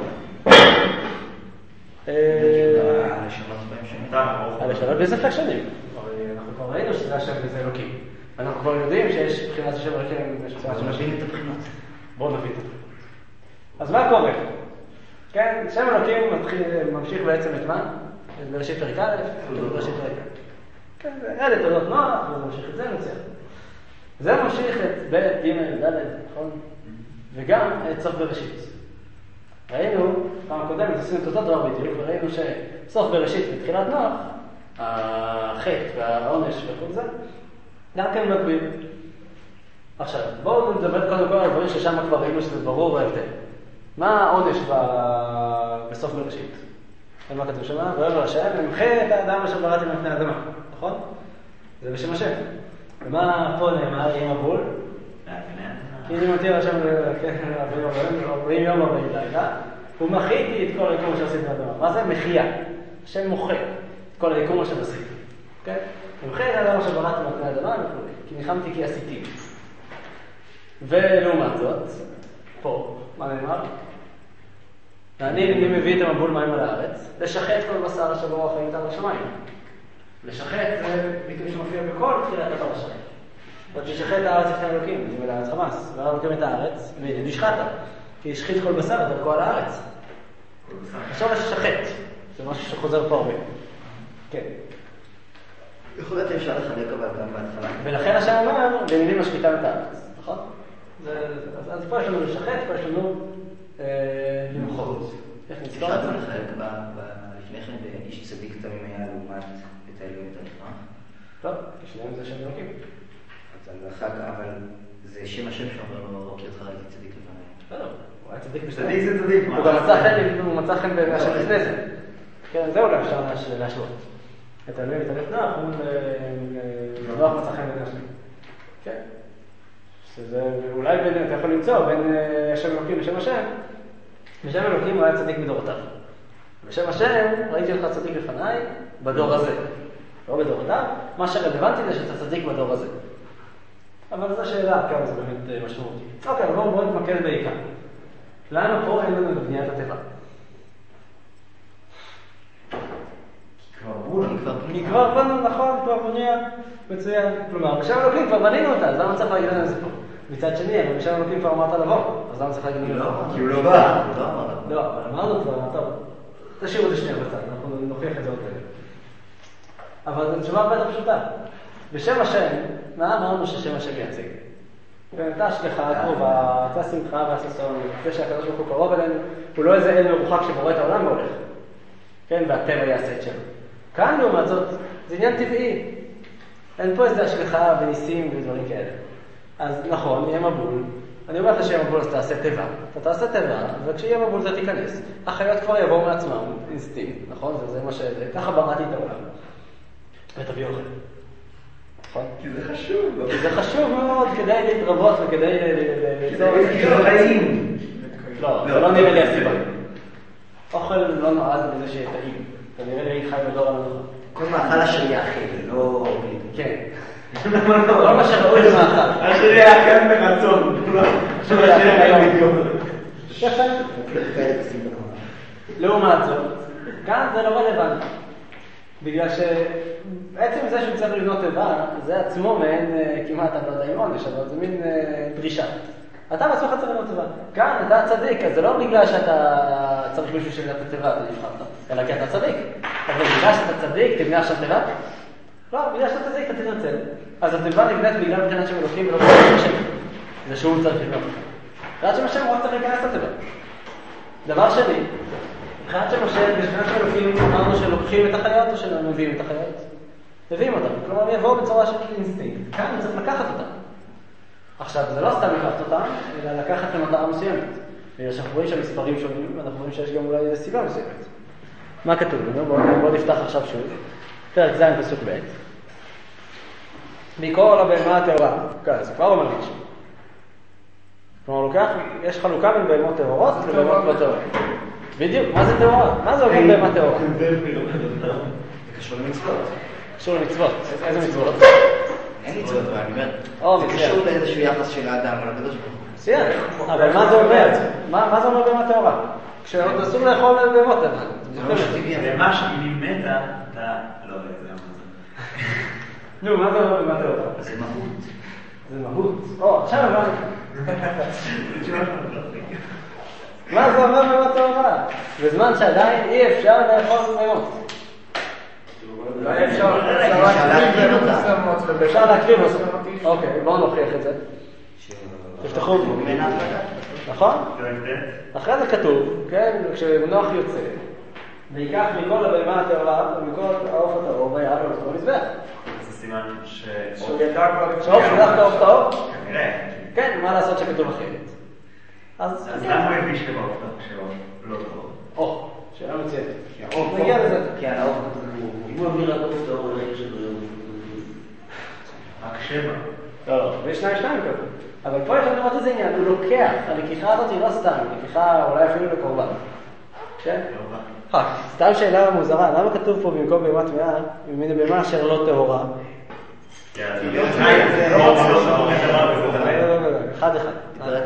הלשונות בהם שונים. הלשונות בלי ספק שונים. אנחנו כבר ראינו שזה השם וזה אלוקים. אנחנו כבר יודעים שיש בחינת השם אלוקים. בואו נבין את הבחינות. בואו נבין את הבחינות. אז מה קורה? כן, שם אלוקים ממשיך בעצם את מה? את בראשית פרק א', בראשית פרק א'. כן, אלה תולדות נוח, וזה ממשיך את זה נוצר. זה ממשיך את ב' ג' ד', נכון? וגם את סוף בראשית. ראינו, פעם הקודמת עשינו את אותו דבר בדיוק, וראינו שסוף בראשית בתחילת נוח, החטא והעונש וכל זה, גם כן מקביל. עכשיו, בואו נדבר קודם כל על דברים ששם כבר ראינו שזה ברור ההבדל. מה העונש בסוף בראשית? מה כתוב שם? ואומר השם, נמחה את האדם אשר בראתי מפני האדמה, נכון? זה בשם השם. ומה פה נאמר עם הבול? כי אני מתיר השם ארבעים יום ארבעים לילה, ומחיתי את כל היקום אשר עשיתי באדמה. מה זה? מחייה. השם מוחה את כל היקום אשר עשיתי. נמחה את האדם אשר בראתי מפני האדמה, כי ניחמתי כי עשיתי. ולעומת זאת, פה, מה נאמר? ואני אני מביא את המבול מים על הארץ, לשחט כל בשר אשר ברוח חיים מתחת לשמיים. לשחט זה ביטוי שמופיע בכל תחילת הפרשה. עוד שישחט הארץ לפני אלוקים, זה מלארץ חמאס, והרב אלוקים את הארץ, ונשחט, כי ישחית כל בשר דרכו על הארץ. עכשיו לשחט, זה משהו שחוזר פה הרבה. כן. יכול להיות אפשר לחלק אבל גם בהתחלה. ולכן השם אומר, במילים משחיטה את הארץ, נכון? אז פה יש לנו לשחט, פה יש לנו למחוז. איך נזכור את זה? אפשר לחלק לפני כן באיש צדיק תמים היה לעומת את האלוהים את הנכרח? טוב, שניהם זה שם אלוקים. אז אחר כך, אבל זה שם השם שאומר לו, אוקיי, אותך ראיתי צדיק לפני. לא, הוא היה צדיק בשביל. צדיק זה צדיק. הוא גם מצא חן בהשם לפני זה. כן, זהו גם אפשר להשוות. את האלוהים ואת הנכרח, הוא נוח מצא חן בין השם. כן. אולי אתה יכול למצוא בין השם אלוקים ושם השם. בשם אלוקים הוא היה צדיק בדורותיו. בשם השם ראיתי אותך צדיק לפניי בדור הזה. לא בדורותיו, מה שרלוונטי זה שאתה צדיק בדור הזה. אבל זו שאלה כמה זה באמת משמעותי. אוקיי, אבל בואו נתמקד בעיקר. לנו פה אין לנו בבניית הטבע. כי כבר בנו, נכון, כבר בנייה מצוין. כלומר, בשם אלוקים כבר בנינו אותה, אז למה צריך להגיד לנו את זה פה? מצד שני, אבל בשם אלוקים כבר אמרת לבוא, אז למה צריך להגיד לנו לבוא? כי הוא לא בא. לא, אבל אמרנו כבר, טוב, תשאירו את זה שנייה בצד, אנחנו נוכיח את זה עוד רגע. אבל זו תשובה הרבה יותר פשוטה. בשם השם, מה אמרנו ששם השם יציג? הייתה השגחה הקרובה, הייתה שמחה והששון, זה שהקדוש ברוך הוא קרוב אלינו, הוא לא איזה אל מרוחק שבורא את העולם והולך. כן, והטבע יעשה את שלו. כאן לעומת זאת, זה עניין טבעי. אין פה איזה השגחה וניסים ודברים כאלה. אז נכון, יהיה מבול. אני אומר לך שיהיה מבול, אז תעשה טבע. אתה תעשה טבע, וכשיהיה מבול זה תיכנס. החיות כבר יבואו מעצמם, אינסטינקט, נכון? זה מה שזה. ככה בראתי את העולם. ותביא אוכל. נכון? כי זה חשוב. כי זה חשוב מאוד כדי להתרבות וכדי ליצור... זה חיים. לא, זה לא נראה לי הסיבה. אוכל לא נועד לזה שיהיה טעים. אתה נראה לי חי בדור הנכון. כל מאכל אשר יאכל, לא... כן. לא מה שראוי למאכל. אשר יאכל ברצון. אשר יאכל בדיוק. יפה. לעומת זאת, כאן זה לא רלוונטי. בגלל שבעצם זה שהוא צריך לבנות טבע, זה עצמו מעין כמעט, אני לא יודע אם עונש, אבל זה מין דרישה. אתה בעצמך צריך לבנות טבע. כאן אתה צדיק, אז זה לא בגלל שאתה צריך מישהו שבנת הטבע, אתה נבחרת, אלא כי אתה צדיק. אבל בגלל שאתה צדיק, תבנה עכשיו טבע? לא, בגלל שאתה צדיק, אתה תנצל. אז הטבע נבנית בגלל מבחינת שם אלוקים ולא בגלל השם. זה שהוא צריך לבנות. מבחינת שם השם הוא רק צריך להיכנס לטבע. דבר שני, מבחינת שם השם, מבחינת שם אלוקים, אמרנו שלוקחים את החיות או שלא מביאים את החיות? מביאים אותם. כלומר, יבואו בצורה של אינסטינקט. כאן צריך לקחת אותם. עכשיו, זה לא סתם לקחת אותם, אלא לקחת למטרה מסוימת. ואנחנו רואים שהמספרים שונים, ואנחנו רואים שיש גם אולי סיבה מסוימת. מה כתוב לנו? בואו בוא נפתח עכשיו שוב. פרק ז' פסוק ב'. מכל הבהמה הטהורה. כן, זה כבר אומר משהו. כלומר, לוקח, יש חלוקה בין בהמות טהורות לבהמות לא טהורות. בדיוק, מה זה טהורה? מה זה אומר בהמה טהורה? זה קשור למצוות. קשור למצוות. איזה מצוות? אין מצוות, אבל אני אומר, זה קשור לאיזשהו יחס של האדם על הקדוש ברוך הוא. מצוין, אבל מה זה אומר? מה זה אומר בהמה טהורה? כשעוד אסור לאכול בהמות טהורה. בהמה שהיא מתה, אתה לא יודע מה זה. נו, מה זה אומר בהמה טהורה? זה מהות. זה מהות. או, עכשיו הבנתי. מה זה אומר בהמה טהורה? בזמן שעדיין אי אפשר לאכול בהמות. אפשר להקריב אותה. אוקיי, בואו נוכיח את זה. תפתחו. נכון? אחרי זה כתוב, כן, כשנוח יוצא, ויקח מכל הבהמה הטהורה ומכל העוף הטהור ויעל לו את המזבח. זה סימן ש... שהוא ידע כבר... שהוא ידע כבר העוף טהור? כן, מה לעשות שכתוב אחרת? אז למה הוא הביא שבע אופתות שלו לא טוב? או, שאלה מצוינת. נגיע לזה. כן, האור כתוב. אם הוא מביא רק אופתות, הוא ראית שלא יהיו. רק שבע. לא, לא, ויש שניים שניים כתוב. אבל פה יש לנו לראות איזה עניין, הוא לוקח, הלקיחה הזאת היא לא סתם, לקיחה אולי אפילו לקורבן. כן? סתם שאלה מוזרה, למה כתוב פה במקום בהמה טמאה, ממין בהמה אשר לא טהורה? אחד אחד.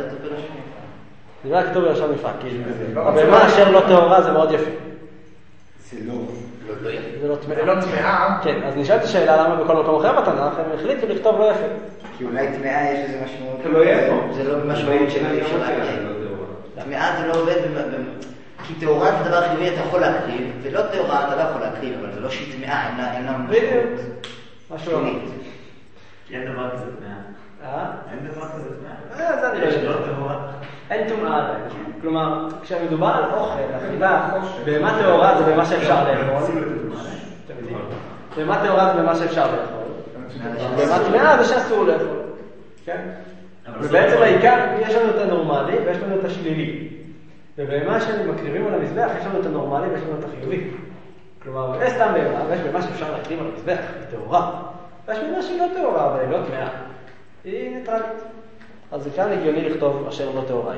דיבר כתוב בלשון יפה, כי הבהמה אשר לא טהורה זה מאוד יפה. זה לא, לא יפה. זה לא טמאה. זה לא טמאה. כן, אז נשאלת השאלה למה בכל מקום אחר בתנ"ך הם החליטו לכתוב לא יפה. כי אולי טמאה יש לזה משמעות. זה לא יפה. זה לא משמעות של אי אפשר להקריב. טמאה זה לא עובד, כי טהורה זה דבר חיובי, אתה יכול להקריב, ולא טהורה אתה לא יכול להקריב, אבל זה לא שהיא טמאה, אין לה משמעות. משהו לא. אין דבר כזה טמאה. אה? אין דבר כזה טמאה. אה, זה אני לא יודע. אין טומאה. כלומר, כשמדובר על אוכל, אכילה, בהמה טהורה זה במה שאפשר לאכול. בהמה טהורה זה במה שאפשר לאכול. בהמה טמאה זה שאסור לאכול. כן? ובעצם העיקר, יש לנו את הנורמלי ויש לנו את השלילי. ובהמה שמקריבים על המזבח, יש לנו את הנורמלי ויש לנו את החיובי. כלומר, יש סתם בהמה, ויש בהמה שאפשר להקריב על המזבח, היא טהורה. ויש בהמה שהיא לא טהורה, אבל היא לא טמאה. היא ניטרלית. אז זה כאן הגיוני לכתוב אשר לא טהורה.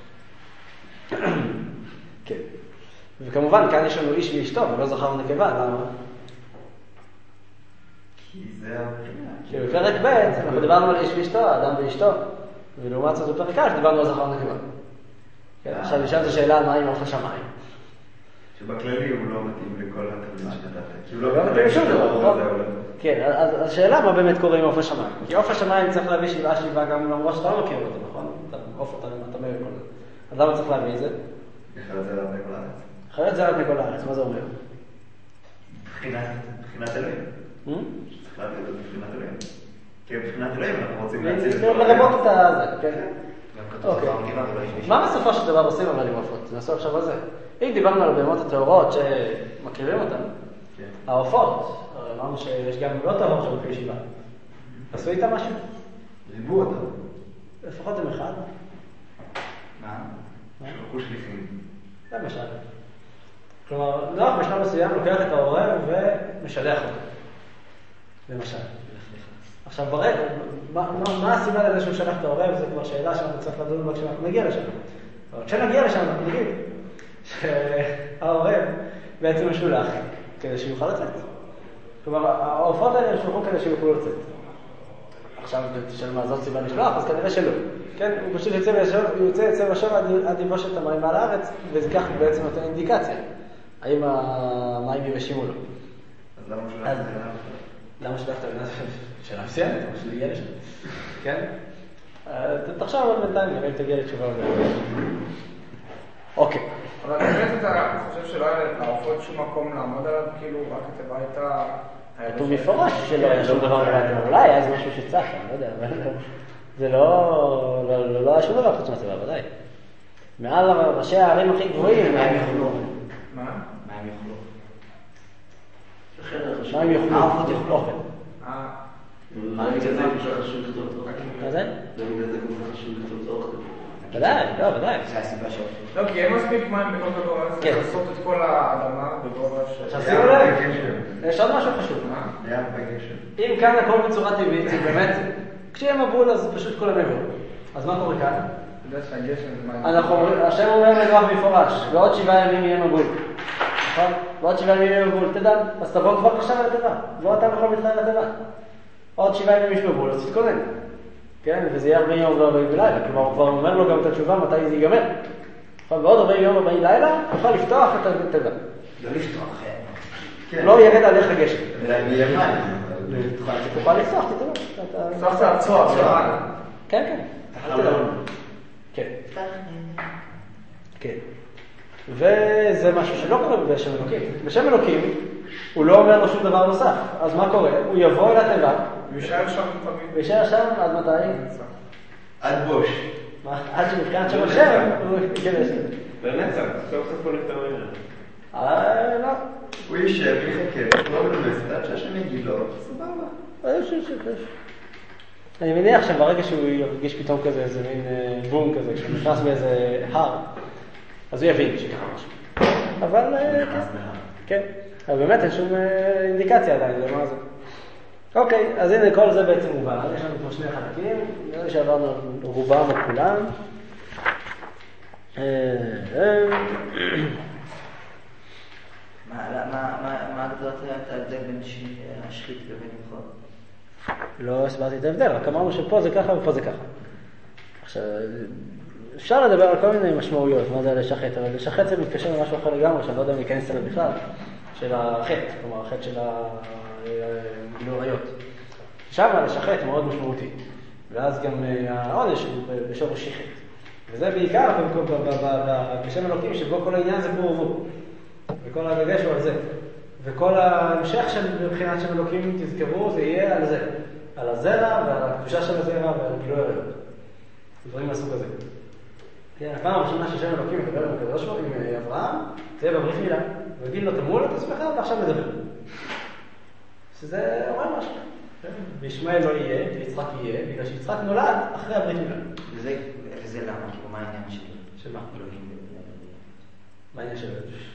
כן. וכמובן, כאן יש לנו איש ואשתו, ולא זכר ונקבה, למה? כי זה הבחינה. כי בפרק ב' אנחנו דיברנו על איש ואשתו, האדם ואשתו, ולעומת זאת בפרק א' דיברנו על זכר ונקבה. עכשיו נשאלת השאלה על מה עם עוף השמיים. שבכללי הוא לא מתאים לכל התבלין שנתת. הוא לא מתאים לשום דבר, נכון? כן, אז השאלה מה באמת קורה עם עוף השמיים. כי עוף השמיים צריך להביא שבעה שבעה גם למרות שאתה לא מכיר אותו, נכון? עוף אתה מבין כל זה. אז למה צריך להביא את זה? אחרת זה עלת מכל הארץ. אחרת זה עלת מכל הארץ, מה זה אומר? מבחינת אלוהים. צריך להביא את זה מבחינת אלוהים. כי מבחינת אלוהים אנחנו רוצים להציל את לרבות את זה, כן? מה בסופו של דבר עושים אבל עם עופות? נעשו עכשיו על זה. אם דיברנו על בהמות הטהורות שמקריבים אותן, העופות, אמרנו שיש גם לא טהור שבפי ישיבה. עשו איתה משהו? ריבו אותם. לפחות עם אחד. מה? שלחו שליחים. זה משל. כלומר, נוח בשלב מסוים לוקח את העורב ומשלח אותו. למשל. עכשיו ברגע, מה, מה, מה הסיבה לזה שהוא שלח את העורב? זו כבר שאלה שאנחנו צריך לדון בה כשאנחנו נגיע לשם. אבל כשנגיע לשם אנחנו נגיד שהעורב בעצם משולח כדי שיוכל לצאת. כלומר, העופות האלה ישלחו כדי שיוכלו לצאת. עכשיו, של מה זאת סיבה לשלוח, אז כנראה שלא. כן, הוא פשוט יוצא יוצא בשם עד יבוש את המים על הארץ, וזה כך בעצם נותן אינדיקציה. האם המים יבשים או לא. אז למה שלחת את זה? למה שלחת את זה? שאלה מסוימת, אבל שתגיע לשם. כן? תחשוב אבל בינתיים, אם תגיע לתשובה. אוקיי. אבל באמת אתה חושב שלא היה לעופות שום מקום לעמוד עליו, כאילו רק התיבה הייתה... כתוב מפורש שלא היה שום דבר לבד. אולי היה איזה משהו שצח, אני לא יודע, אבל זה לא היה שום דבר חוץ מהתיבה, ודאי. מעל ראשי הערים הכי גבוהים, מה הם יאכלו? מה? מה הם יאכלו? מה הם יאכלו? העופות יאכלו אוכל. אה... מה בגלל זה כל חשוב לכתוב אוכל? מה זה? זה בגלל זה כל חשוב לכתוב אוכל. ודאי, לא, ודאי. זה הסיבה שלו. לא, כי אין מספיק מים בכל בגובה, אז צריך לעשות את כל האדמה בגובה של... עכשיו שימו לב, יש עוד משהו חשוב. היה בגשם. אם כאן הכל בצורה טבעית, זה באמת, כשיהיה מבול אז פשוט כל המבול. אז מה קורה כאן? אתה יודע שהגשם זה מים. אנחנו אומרים, השם אומר לנוח במפורש, בעוד שבעה ימים יהיה מבול. נכון? בעוד שבעה ימים יהיה מבול, תדע, אז תבוא כבר עכשיו לתיבה. לא אתה בכל מתחיל לתיבה. עוד שבעה ימים יש מבול, אז תתכונן. כן, וזה יהיה ארבעים יום וארבעים לילה, כלומר הוא כבר אומר לו גם את התשובה מתי זה ייגמר. בעוד ארבעים יום וארבעים לילה, תוכל לפתוח את התיבה. לא לפתוח, לא ירד עליך גשם. אולי מי מים. תוכל לפתוח, תתאר. לפתוח את הצוהר, שלנו. כן, כן. חלון. כן. כן. וזה משהו שלא קורה בשם אלוקים. בשם אלוקים הוא לא אומר לו שום דבר נוסף. אז מה קורה? הוא יבוא אל התיבה. הוא יישאר שם תמיד. הוא יישאר שם עד מתי? עד בוש. עד שמבחינת שם השם הוא ייכנס. לנצח, סוף סוף הוא נפטר ממנו. אה, לא. הוא יישב, יחכה, לא מנומסת, עד שהשם יגיד לו, סבבה. יש, יש, יש. אני מניח שברגע שהוא ירגיש פתאום כזה, איזה מין בום כזה, כשהוא נכנס באיזה הר, אז הוא יבין שקרה משהו. אבל... כן, אבל באמת אין שום אינדיקציה עדיין למה זה. אוקיי, אז הנה כל זה בעצם מובן. יש לנו פה שני חלקים, נראה לי שעברנו רובם או כולם. מה הגדרת ההבדל בין השחית לבין מלכות? לא הסברתי את ההבדל, רק אמרנו שפה זה ככה ופה זה ככה. עכשיו, אפשר לדבר על כל מיני משמעויות, מה זה לשחט, אבל לשחט זה מתקשר למשהו אחר לגמרי, שאני לא יודע אם להיכנס אליו בכלל, של החטא, כלומר החטא של הגילוי עריות. שם לשחט מאוד משמעותי, ואז גם העונש הוא בשורש שחט. וזה בעיקר בשם אלוקים, שבו כל העניין זה פה ובו. וכל הדגש הוא על זה. וכל ההמשך של מבחינת שם אלוקים, תזכרו, זה יהיה על זה. על הזרע ועל הקדושה של הזרע ועל גילוי עריות. דברים מהסוג הזה. כן, הפעם הראשונה ששם אלוקים מדבר עם הקדוש ברוך הוא, עם אברהם, זה יהיה בברית מילה. הוא יגיד לו, תמול את עצמך ועכשיו מדבר. שזה אומר משהו. וישמעאל לא יהיה, ויצחק יהיה, בגלל שיצחק נולד אחרי הברית מילה. וזה למה? כאילו, מה העניין שלו? שמה? מה העניין שלו?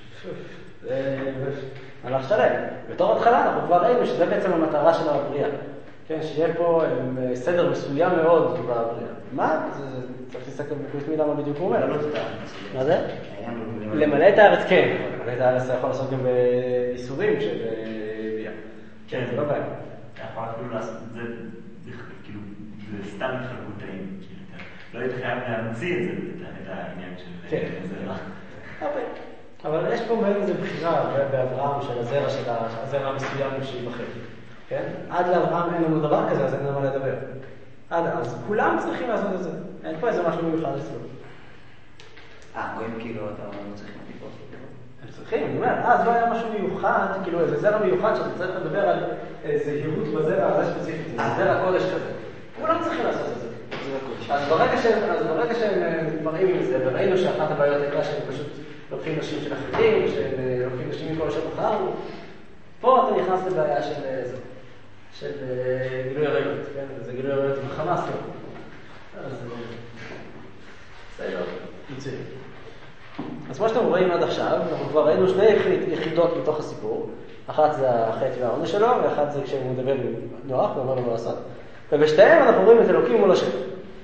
הלך שלם. בתור התחלה אנחנו כבר ראינו שזה בעצם המטרה של הבריאה. כן, שיהיה פה סדר מסוים מאוד בבריאה. מה? צריך להסתכל בברית מילה מה בדיוק הוא אומר. מה זה? למלא את הארץ כן. למלא את הארץ יכול לעשות גם באיסורים של ביאה. כן, זה לא בעיה. יכול אפילו לעשות את זה, כאילו, זה סתם התחלקותאים. לא היית חייב להמציא את זה, את העניין של זה. אבל יש פה מעין איזו בחירה באברהם של הזרע, של הזרע המסוים שיבחר. כן? עד לאברהם אין לנו דבר כזה, אז אין לנו מה לדבר. עד אז כולם צריכים לעשות את זה. אין פה איזה משהו מיוחד אצלו. אה, רואים כאילו, אתה לא צריכים לטיפות. הם צריכים, אני אומר, אז לא היה משהו מיוחד, כאילו איזה זרע מיוחד שאתה צריך לדבר על זהירות בזרע הזה ספציפית, זה זרע קודש כזה. כולם צריכים לעשות את זה. אז ברגע שהם מתמראים עם זה, וראינו שאחת הבעיות הייתה שהם פשוט לוקחים נשים של אחרים, שהם לוקחים נשים מכל שבחרו, פה אתה נכנס לבעיה של זה, של גילוי עריות, כן? וזה גילוי עריות עם חמאס לא. אז בסדר, מצוין. אז כמו שאתם רואים עד עכשיו, אנחנו כבר ראינו שני יחידות בתוך הסיפור. אחת זה החטא והעונש שלו, ואחת זה כשהוא מדבר עם נוח ואומר לו מה לעשות. ובשתיהם אנחנו רואים את אלוקים מול השם.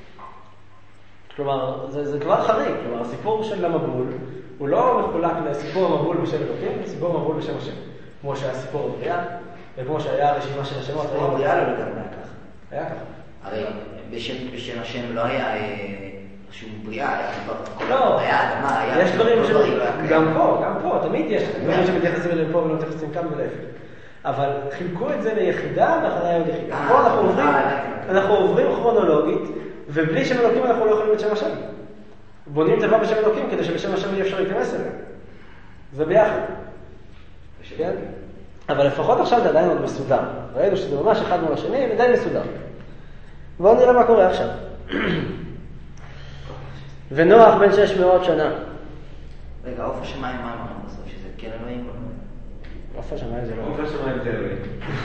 כלומר, זה, זה כבר חריג. כלומר, הסיפור של המבול הוא לא מחולק לסיפור המבול בשם אלוקים, לסיפור המבול בשם השם. כמו שהיה סיפור הבריאה, וכמו שהיה הרשימה של השמות. סיפור הבריאה לא לגמרי היה ככה. היה ככה. הרי בשם, בשם השם לא היה שום בריאה, היה כבר... לא, היה אדמה, היה... יש דברים ש... גם פה, גם פה, תמיד יש דברים שמתייחסים אליהם פה ולא מתייחסים כאן ולהפך. אבל חילקו את זה ליחידה ואחריה עוד יחידה. פה אנחנו עוברים, אנחנו עוברים כרונולוגית, ובלי שם אלוקים אנחנו לא יכולים את שם השם. בונים את זה כבר בשם אלוקים כדי שבשם השם אי אפשר להיכנס אליהם. זה ביחד. כן? אבל לפחות עכשיו זה עדיין עוד מסודר. ראינו שזה ממש אחד מול השני, ודי מסודר. בואו נראה מה קורה עכשיו. ונוח בן שש מאות שנה. רגע, עוף השמיים מה אמרנו בסוף, שזה כן אלוהים? עוף השמיים זה לא... עוף השמיים זה אלוהים.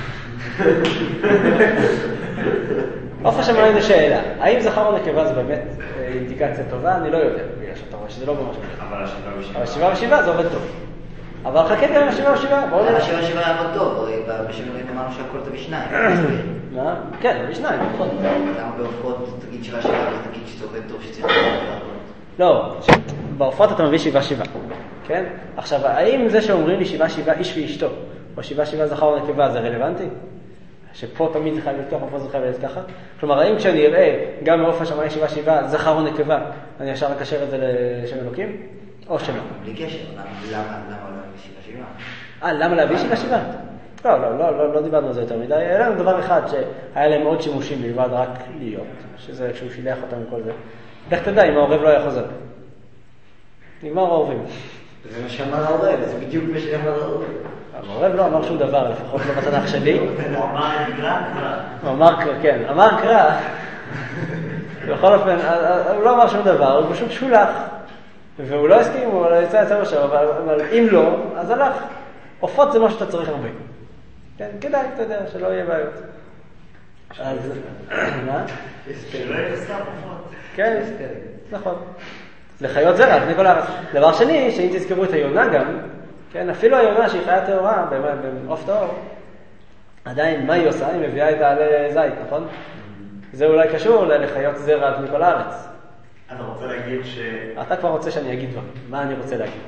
עוף השמיים זה שאלה. האם זכר או נקבה זה באמת אינדיקציה טובה? אני לא יודע. בגלל שאתה רואה שזה לא ממש... אבל השבעה ושבעה. אבל השבעה ושבעה זה עובד טוב. אבל חכה גם השבעה ושבעה. אבל השבעה ושבעה היה עבוד טוב, הרי בשם אלוהים אמרנו שהכל זה בשניים. מה? כן, בשניים, נכון. למה בעופות תגיד שבעה שבעה, אז תגיד שזה עובד טוב שצריך לעבוד? לא, בעופות אתה מביא שבעה שבעה. כן? עכשיו, האם זה שאומרים לי שבעה שבעה איש ואשתו, או שבעה שבעה זכר או נקבה, זה רלוונטי? שפה תמיד זה חייב להיות ככה, פה זה חייב להיות ככה? כלומר, האם כשאני אראה גם מעוף השמיים שבעה שבעה זכר או נקבה, אני ישר אקשר את זה לשם אלוקים? או שלא? בלי קשר, למה לא להביא שבעה שבעה? אה, למה להביא שבעה שבעה? לא, לא, לא, לא, לא דיברנו על זה יותר מדי. היה לנו דבר אחד שהיה להם עוד שימושים בלבד רק להיות, שזה כשהוא שילח אותם וכל זה. לך תדע אם העורב לא היה חוזר. נגמר העורבים. זה מה שאמר העורב, זה בדיוק מה שאמר העורב. העורב לא אמר שום דבר, לפחות לא בתנ"ך שלי. הוא אמר קרא? הוא אמר קרא, כן. אמר קרא. בכל אופן, הוא לא אמר שום דבר, הוא פשוט שולח. והוא לא הסכים, הוא יצא יצא בשם, אבל אם לא, אז הלך. עופות זה מה שאתה צריך הרבה. כן, כדאי, אתה יודע, שלא יהיה בעיות. אז, מה? שלא יחסר פחות. כן, נכון. לחיות זרע, לפני כל הארץ. דבר שני, שאם תזכרו את היונה גם, כן, אפילו היונה שהיא חיה טהורה, בעוף טהור, עדיין מה היא עושה? היא מביאה את העלי זית, נכון? זה אולי קשור לחיות זרע על כל הארץ. אתה רוצה להגיד ש... אתה כבר רוצה שאני אגיד דברים. מה אני רוצה להגיד?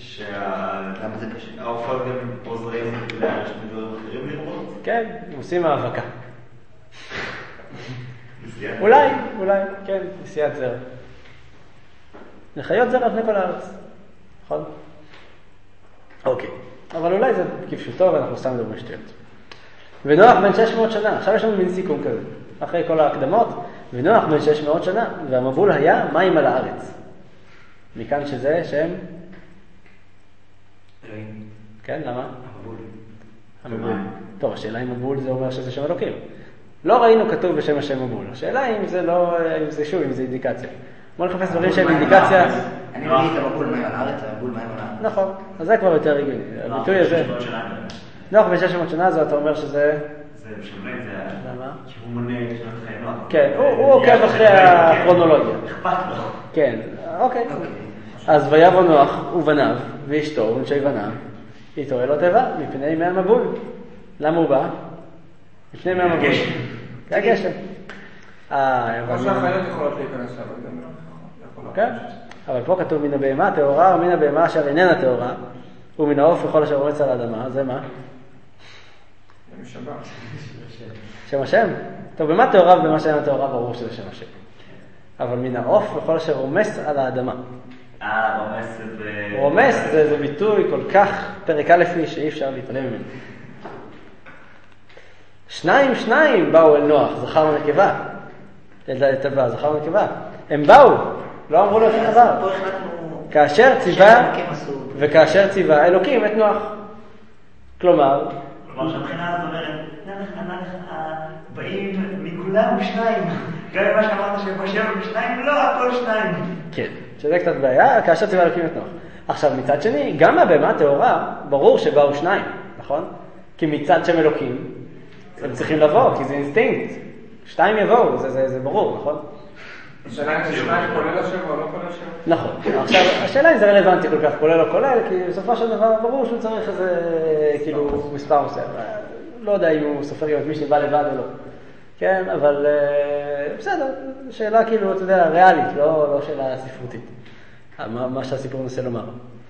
שהעופות גם עוזרים לאנשים דברים אחרים לראות? כן, הם עושים האבקה. אולי, אולי, כן, נשיאת זרע. לחיות זרע על כל הארץ. נכון? אוקיי. אבל אולי זה כפשוטו ואנחנו סתם מדברים שטויות. ונוח בן שש מאות שנה. עכשיו יש לנו מין סיכום כזה. אחרי כל ההקדמות, ונוח בן שש מאות שנה, והמבול היה מים על הארץ. מכאן שזה שם? אלוהים. כן, למה? המבול. המבול. טוב, השאלה אם מבול זה אומר שזה שם אלוקים. לא ראינו כתוב בשם השם מבול. השאלה אם זה לא, אם זה שוב, אם זה אינדיקציה. בוא נחפש דברים שהם אינדיקציה. אני מביא את המבול מים על הארץ, המבול מים על הארץ. נכון, אז זה כבר יותר הגיוני. הביטוי הזה. נוח בן שש מאות שנה, זה אתה אומר שזה... זה משמרים, זה... למה? שהוא מונה את שנות חיי נוח. כן, הוא עוקב אחרי הכרונולוגיה. אכפת לו. כן, אוקיי. אז ויבוא נוח ובניו ואשתו ונשי בניו, איתו אלו תיבה, מפני מי המבול. למה הוא בא? מפני מי המבול. זה הגשם. כמו שהחיות יכולות להיכנס אליו. כן, אבל פה כתוב מן הבהמה טהורה ומן הבהמה אשר איננה טהורה, ומן העוף וכל אשר רומץ על האדמה. זה מה? משבח. שם השם? טוב, במה טהורה ובמה שאינה טהורה ברור שזה שם השם. אבל מן העוף וכל אשר רומס על האדמה. אה, רומס זה... רומס זה, זה ביטוי כל כך פרק א' שאי אפשר להתעלם ממנו. שניים שניים באו אל נוח, זכר ונקבה. אל תבה, זכר ונקבה. הם באו, לא אמרו לו את דבר. כאשר ציווה, וכאשר ציווה אלוקים את נוח. כלומר, כלומר שהבחינה הזאת אומרת, באים מכולם שניים. גם מה שאמרת שבשם שניים, לא, הכל שניים. כן, שזה קצת בעיה, כאשר ציווה אלוקים את נוח. עכשיו, מצד שני, גם הבהמה טהורה, ברור שבאו שניים, נכון? כי מצד שם אלוקים, הם צריכים לבוא, כי זה אינסטינקט. שתיים יבואו, זה, זה, זה ברור, נכון? השאלה אם זה שניים כולל השם או לא כולל השם? נכון. עכשיו, השאלה אם זה רלוונטי כל כך, כולל או כולל, כי בסופו של דבר ברור שהוא צריך איזה, כאילו, מספר מסוים. לא יודע אם הוא סופר גם את מי שבא לבד או לא. כן, אבל בסדר, שאלה כאילו, אתה יודע, ריאלית, לא, לא שאלה ספרותית. מה, מה שהסיפור ננסה לומר.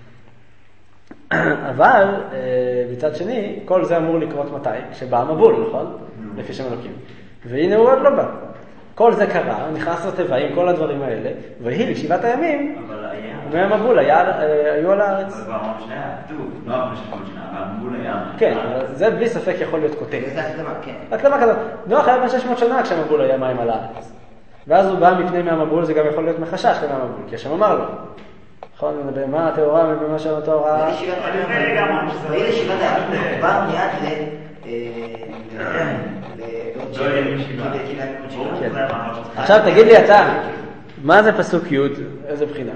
אבל, מצד שני, כל זה אמור לקרות מתי? כשבא המבול, נכון? לפי שם אלוקים. והנה הוא עוד לא בא. כל זה קרה, הוא נכנס לתיבה עם כל הדברים האלה, והיא לשבעת הימים, והמבול היו על הארץ. אבל כבר אמרנו שנייה, כתוב, לא אמרנו שכל שנה, אבל המבול היה... כן, זה בלי ספק יכול להיות כותב. זה הקדמה, כן. הקדמה כזאת. נוח היה בן שש מאות שנה כשהמבול היה מים על הארץ. ואז הוא בא מפני מהמבול, זה גם יכול להיות מחשש למהמבול, כי השם אמר לו. נכון, במה הטהורה ובמה שלא טהורה... והיא לשבעת הימים, כבר מיד ל... עכשיו תגיד לי אתה, מה זה פסוק י'? איזה בחינה?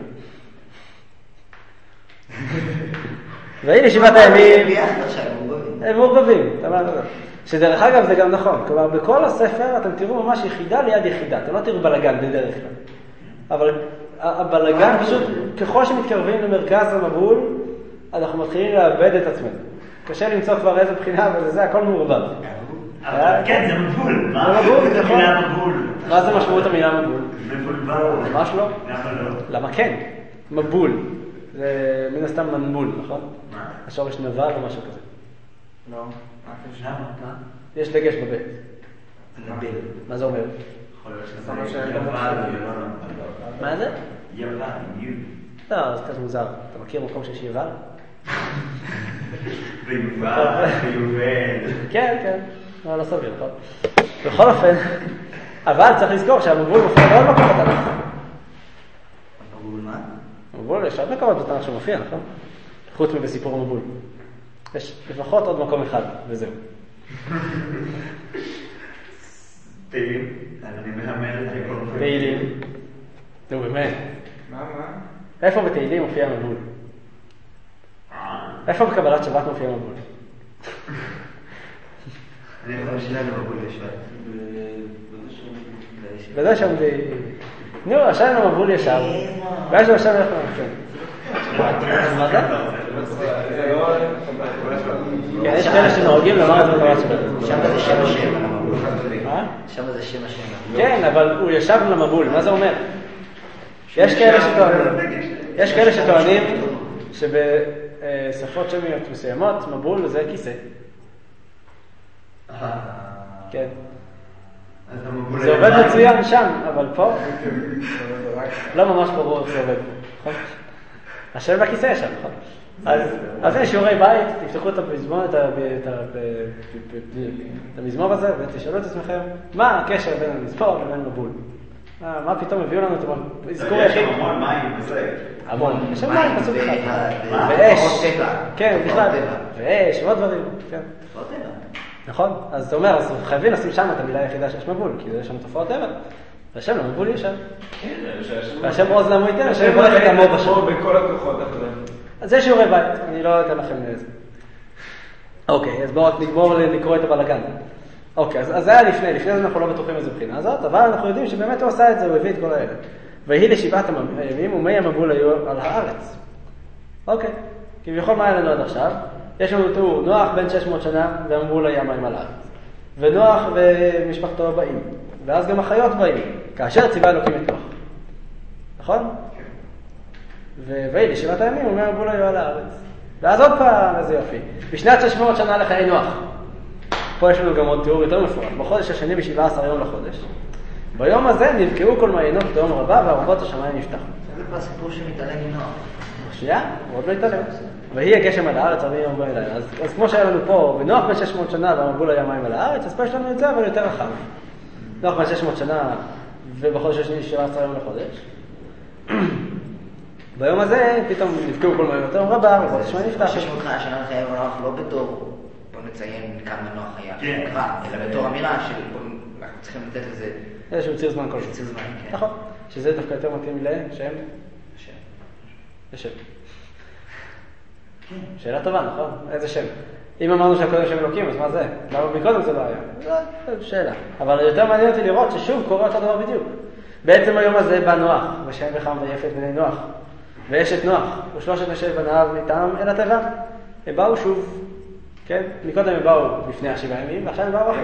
והיא לשבעת הימים, הם מעורבבים, שדרך אגב זה גם נכון, כלומר בכל הספר אתם תראו ממש יחידה ליד יחידה, אתם לא תראו בלגן בדרך כלל, אבל הבלגן פשוט ככל שמתקרבים למרכז המבול, אנחנו מתחילים לאבד את עצמנו, קשה למצוא כבר איזה בחינה, וזה הכל מעורבב. כן, זה מבול. זה מבול, נכון. מילה מבול. מה זה משמעות המילה מבול? מבולבל. ממש לא. למה לא? למה כן? מבול. זה מן הסתם מנבול, נכון? מה? השורש נבל או משהו כזה. לא. למה? מה? יש דגש בבית. נבל. מה זה אומר? יכול להיות שזה יוון. מה זה? יוון, יו. לא, זה קצת מוזר. אתה מכיר מקום שיש יוון? ויובל, ויובל. כן, כן. לא, לא סביר, נכון? בכל אופן, אבל צריך לזכור שהמבול מופיע בעוד מקום בתנ"ך. מבול מה? המבול, יש עוד מקומות בתנ"ך שמופיע, נכון? חוץ מבסיפור המבול. יש לפחות עוד מקום אחד, וזהו. תהילים. אני מהמר את הכל. תהילים. נו, באמת. מה, מה? איפה בתהילים מופיע המבול? איפה בקבלת שבת מופיע המבול? אני יכול לשלם למבול ישב. בזה שעומדי... נו, השם למבול ישב. ויש לו השם איך למבול. מה זה? כן, יש כאלה שנוהגים לומר את זה בתורה שלנו. שם זה שם השם על המבול. מה? שם זה שם השם. כן, אבל הוא ישב למבול, מה זה אומר? יש כאלה שטוענים, יש כאלה שטוענים שבשפות שמיות מסוימות, מבול זה כיסא. כן. זה עובד מצוין שם, אבל פה לא ממש ברור איך זה עובד. השם בכיסא שם, נכון? אז יש שיעורי בית, תפתחו את המזמור, את המזמור הזה ותשאלו את עצמכם מה הקשר בין המזמור לבין מבול. מה פתאום הביאו לנו את הזכור היחיד? יש המון מים וזה. המון. יש שם מים פסוק אחד. ואש. כן, בכלל. ואש, ועוד דברים. נכון? אז אתה אומר, אז חייבים לשים שם את המילה היחידה שיש מבול, כי יש שם תופעות טבע. והשם למבול יש שם. והשם עוז למו ייתן, השם יברך את עמו בשם. בכל הכוחות. אז זה שיעורי בית, אני לא אתן לכם לזה. אוקיי, אז בואו רק נגמור לקרוא את הבלגן. אוקיי, אז, אז זה היה לפני, לפני זה אנחנו לא בטוחים איזו בחינה הזאת, אבל אנחנו יודעים שבאמת הוא עשה את זה, הוא הביא את כל האלה. והיא לשבעת הימים ומי המבול היו על הארץ. אוקיי, כביכול מה היה לנו עד עכשיו? יש לנו תיאור, נוח בן שש מאות שנה והמבול היה מים על הארץ. ונוח ומשפחתו באים, ואז גם החיות באים, כאשר ציווה אלוקים את נוח. נכון? והיא לשבעת הימים ומי המבול היו על הארץ. ואז עוד פעם, איזה יופי. בשנת שש מאות שנה לחיי נוח. פה יש לנו גם עוד תיאור יותר מפורט. בחודש השני ב-שבעה עשר יום לחודש. ביום הזה נבקעו כל מעיינות תהום רבה וארובות השמיים נפתחו. זה כבר סיפור שמתעלם מנוח. שנייה, הוא עוד לא התעלם. ויהי הגשם על הארץ ארבעים יום בלילה. אז, אז כמו שהיה לנו פה, ונוח בן שש מאות שנה והמבול היה מים על הארץ, אז פה יש לנו את זה, אבל יותר רחב. נוח בן שש מאות שנה ובחודש השני שבעה עשר יום לחודש. ביום הזה פתאום נבקעו כל מעיינות תהום רבה וארובות השמיים נפתחו. שש מאות שנה לחיי נוח לא בתור בוא נציין כמה נוח היה, אלא בתור אמירה של אנחנו צריכים לתת לזה איזשהו ציר זמן כלשהו. ציר זמן, כן. נכון, שזה דווקא יותר מתאים לשם? שם. לשם. שאלה טובה, נכון? איזה שם? אם אמרנו שהקודם שם אלוקים, אז מה זה? למה מקודם זה לא היה? זו שאלה. אבל יותר מעניין אותי לראות ששוב קורה אותו דבר בדיוק. בעצם היום הזה בא נוח, ושם וחם ויפת בני נוח. ויש את נוח, ושלושת נשי בניו מטעם אל התיבה. הם באו שוב. כן? מקודם הם באו לפני השבעה ימים, ועכשיו הם באו אחרי.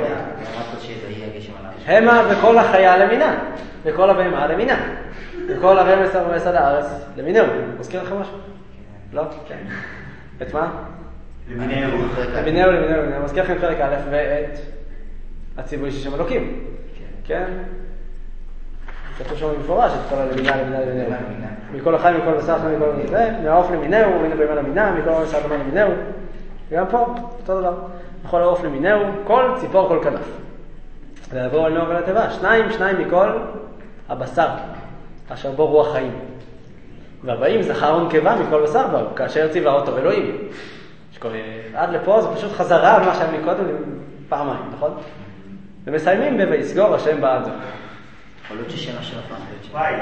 המה וכל החיה למינה, וכל הבהמה למינה, וכל הרמס הרמס על הארץ למינהו. מזכיר לכם משהו? לא? כן. את מה? למינהו. למינהו, למינהו, למינהו. מזכיר לכם פרק א' ואת הציווי ששם אלוקים. כן? כתוב שם במפורש את כל הלמינה, למינה, למינהו. מכל החי, מכל בשר, מכל זה, מהעוף למינהו, ומן הבהמה למינה, מכל הרמס הרמס למינהו. גם פה, אותו דבר. בכל העוף למינהו, כל ציפור כל כנף. ויעבור על נוח ולתיבה. שניים, שניים מכל הבשר, אשר בו רוח חיים. והבאים זכר ונקבה מכל בשר באו, כאשר ציווה אותו אלוהים. עד לפה זה פשוט חזרה על מה שהיה מקודם פעמיים, נכון? ומסיימים ב"ויסגור השם בעד זה". יכול להיות ששם השם הפך להיות שם. וואי,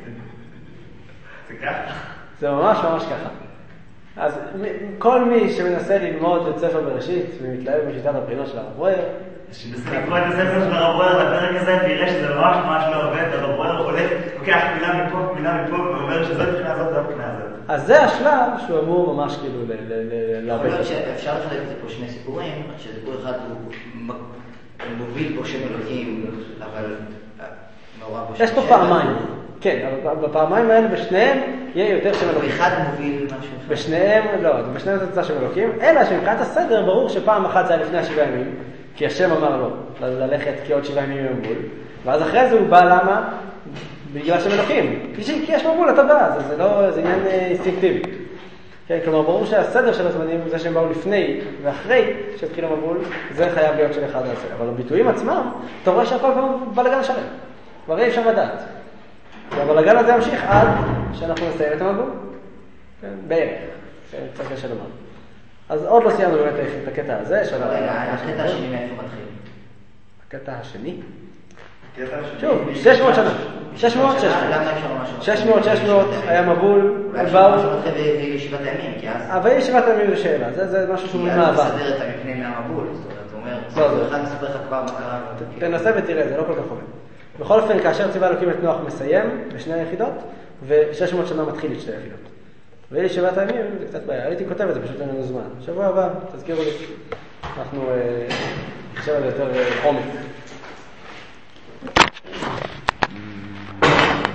זה ככה. זה ממש ממש ככה. אז כל מי שמנסה ללמוד את ספר בראשית ומתלהב בשיטת הבחינות של הרב ברויר, שמנסה לקרוא את הספר של הרב ברויר לפרק הזה ויראה שזה ממש ממש לא עובד, הרב ברויר הולך, לוקח מילה מפה, מילה מפה ואומר שזאת בחינה הזאת, זאת בחינה הזאת. אז זה השלב שהוא אמור ממש כאילו להרבה. יכול להיות שאפשר לחלק את זה פה שני סיפורים, שסיפור אחד הוא מוביל פה שם אלוהים, אבל מעורב פה שם יש פה פעמיים. כן, אבל בפעמיים האלה בשניהם יהיה יותר שם אלוקים. אחד מוביל משהו. בשניהם, לא, בשניהם זה תצא שם אלוקים, אלא שמבחינת הסדר ברור שפעם אחת זה היה לפני השבעה ימים, כי השם אמר לו ללכת כי עוד שבעה ימים מבול, ואז אחרי זה הוא בא למה? בגלל שם אלוקים. כי יש מבול אתה בא, זה, לא, זה עניין אינסטינקטיבי. כן, כלומר ברור שהסדר של הזמנים זה שהם באו לפני ואחרי שהתחיל המבול, זה חייב להיות של אחד הזה. אבל הביטויים עצמם, אתה רואה שהכל פעם בלגן שלם. כבר אי אפשר לדעת. אבל הגל הזה ימשיך עד שאנחנו נסיים את המבול. כן, בערך. קצת קשה לומר. אז עוד לא סיימנו באמת את הקטע הזה. הקטע השני מאיפה מתחיל? הקטע השני? שוב, שש מאות שנה. שש מאות, שש מאות. שש מאות, שש מאות היה מבול. באו... ויהי ישיבת הימים, כי אז... אבל ישיבת הימים זה שאלה. זה משהו שהוא מעבר. כי אז מסדר את המפני מהמבול. זאת אומרת, הוא אומר, לא, אחד מספר לך כבר מה קרה. תנסה ותראה, זה לא כל כך עובד. בכל אופן, כאשר ציווה אלוקים את נוח מסיים בשני היחידות, ו-שש מאות שנה מתחיל את שתי היחידות. ואלי שבעת הימים, זה קצת בעיה, הייתי כותב את זה, פשוט אין לנו זמן. שבוע הבא, תזכירו לי. אנחנו נחשב על זה יותר חומי.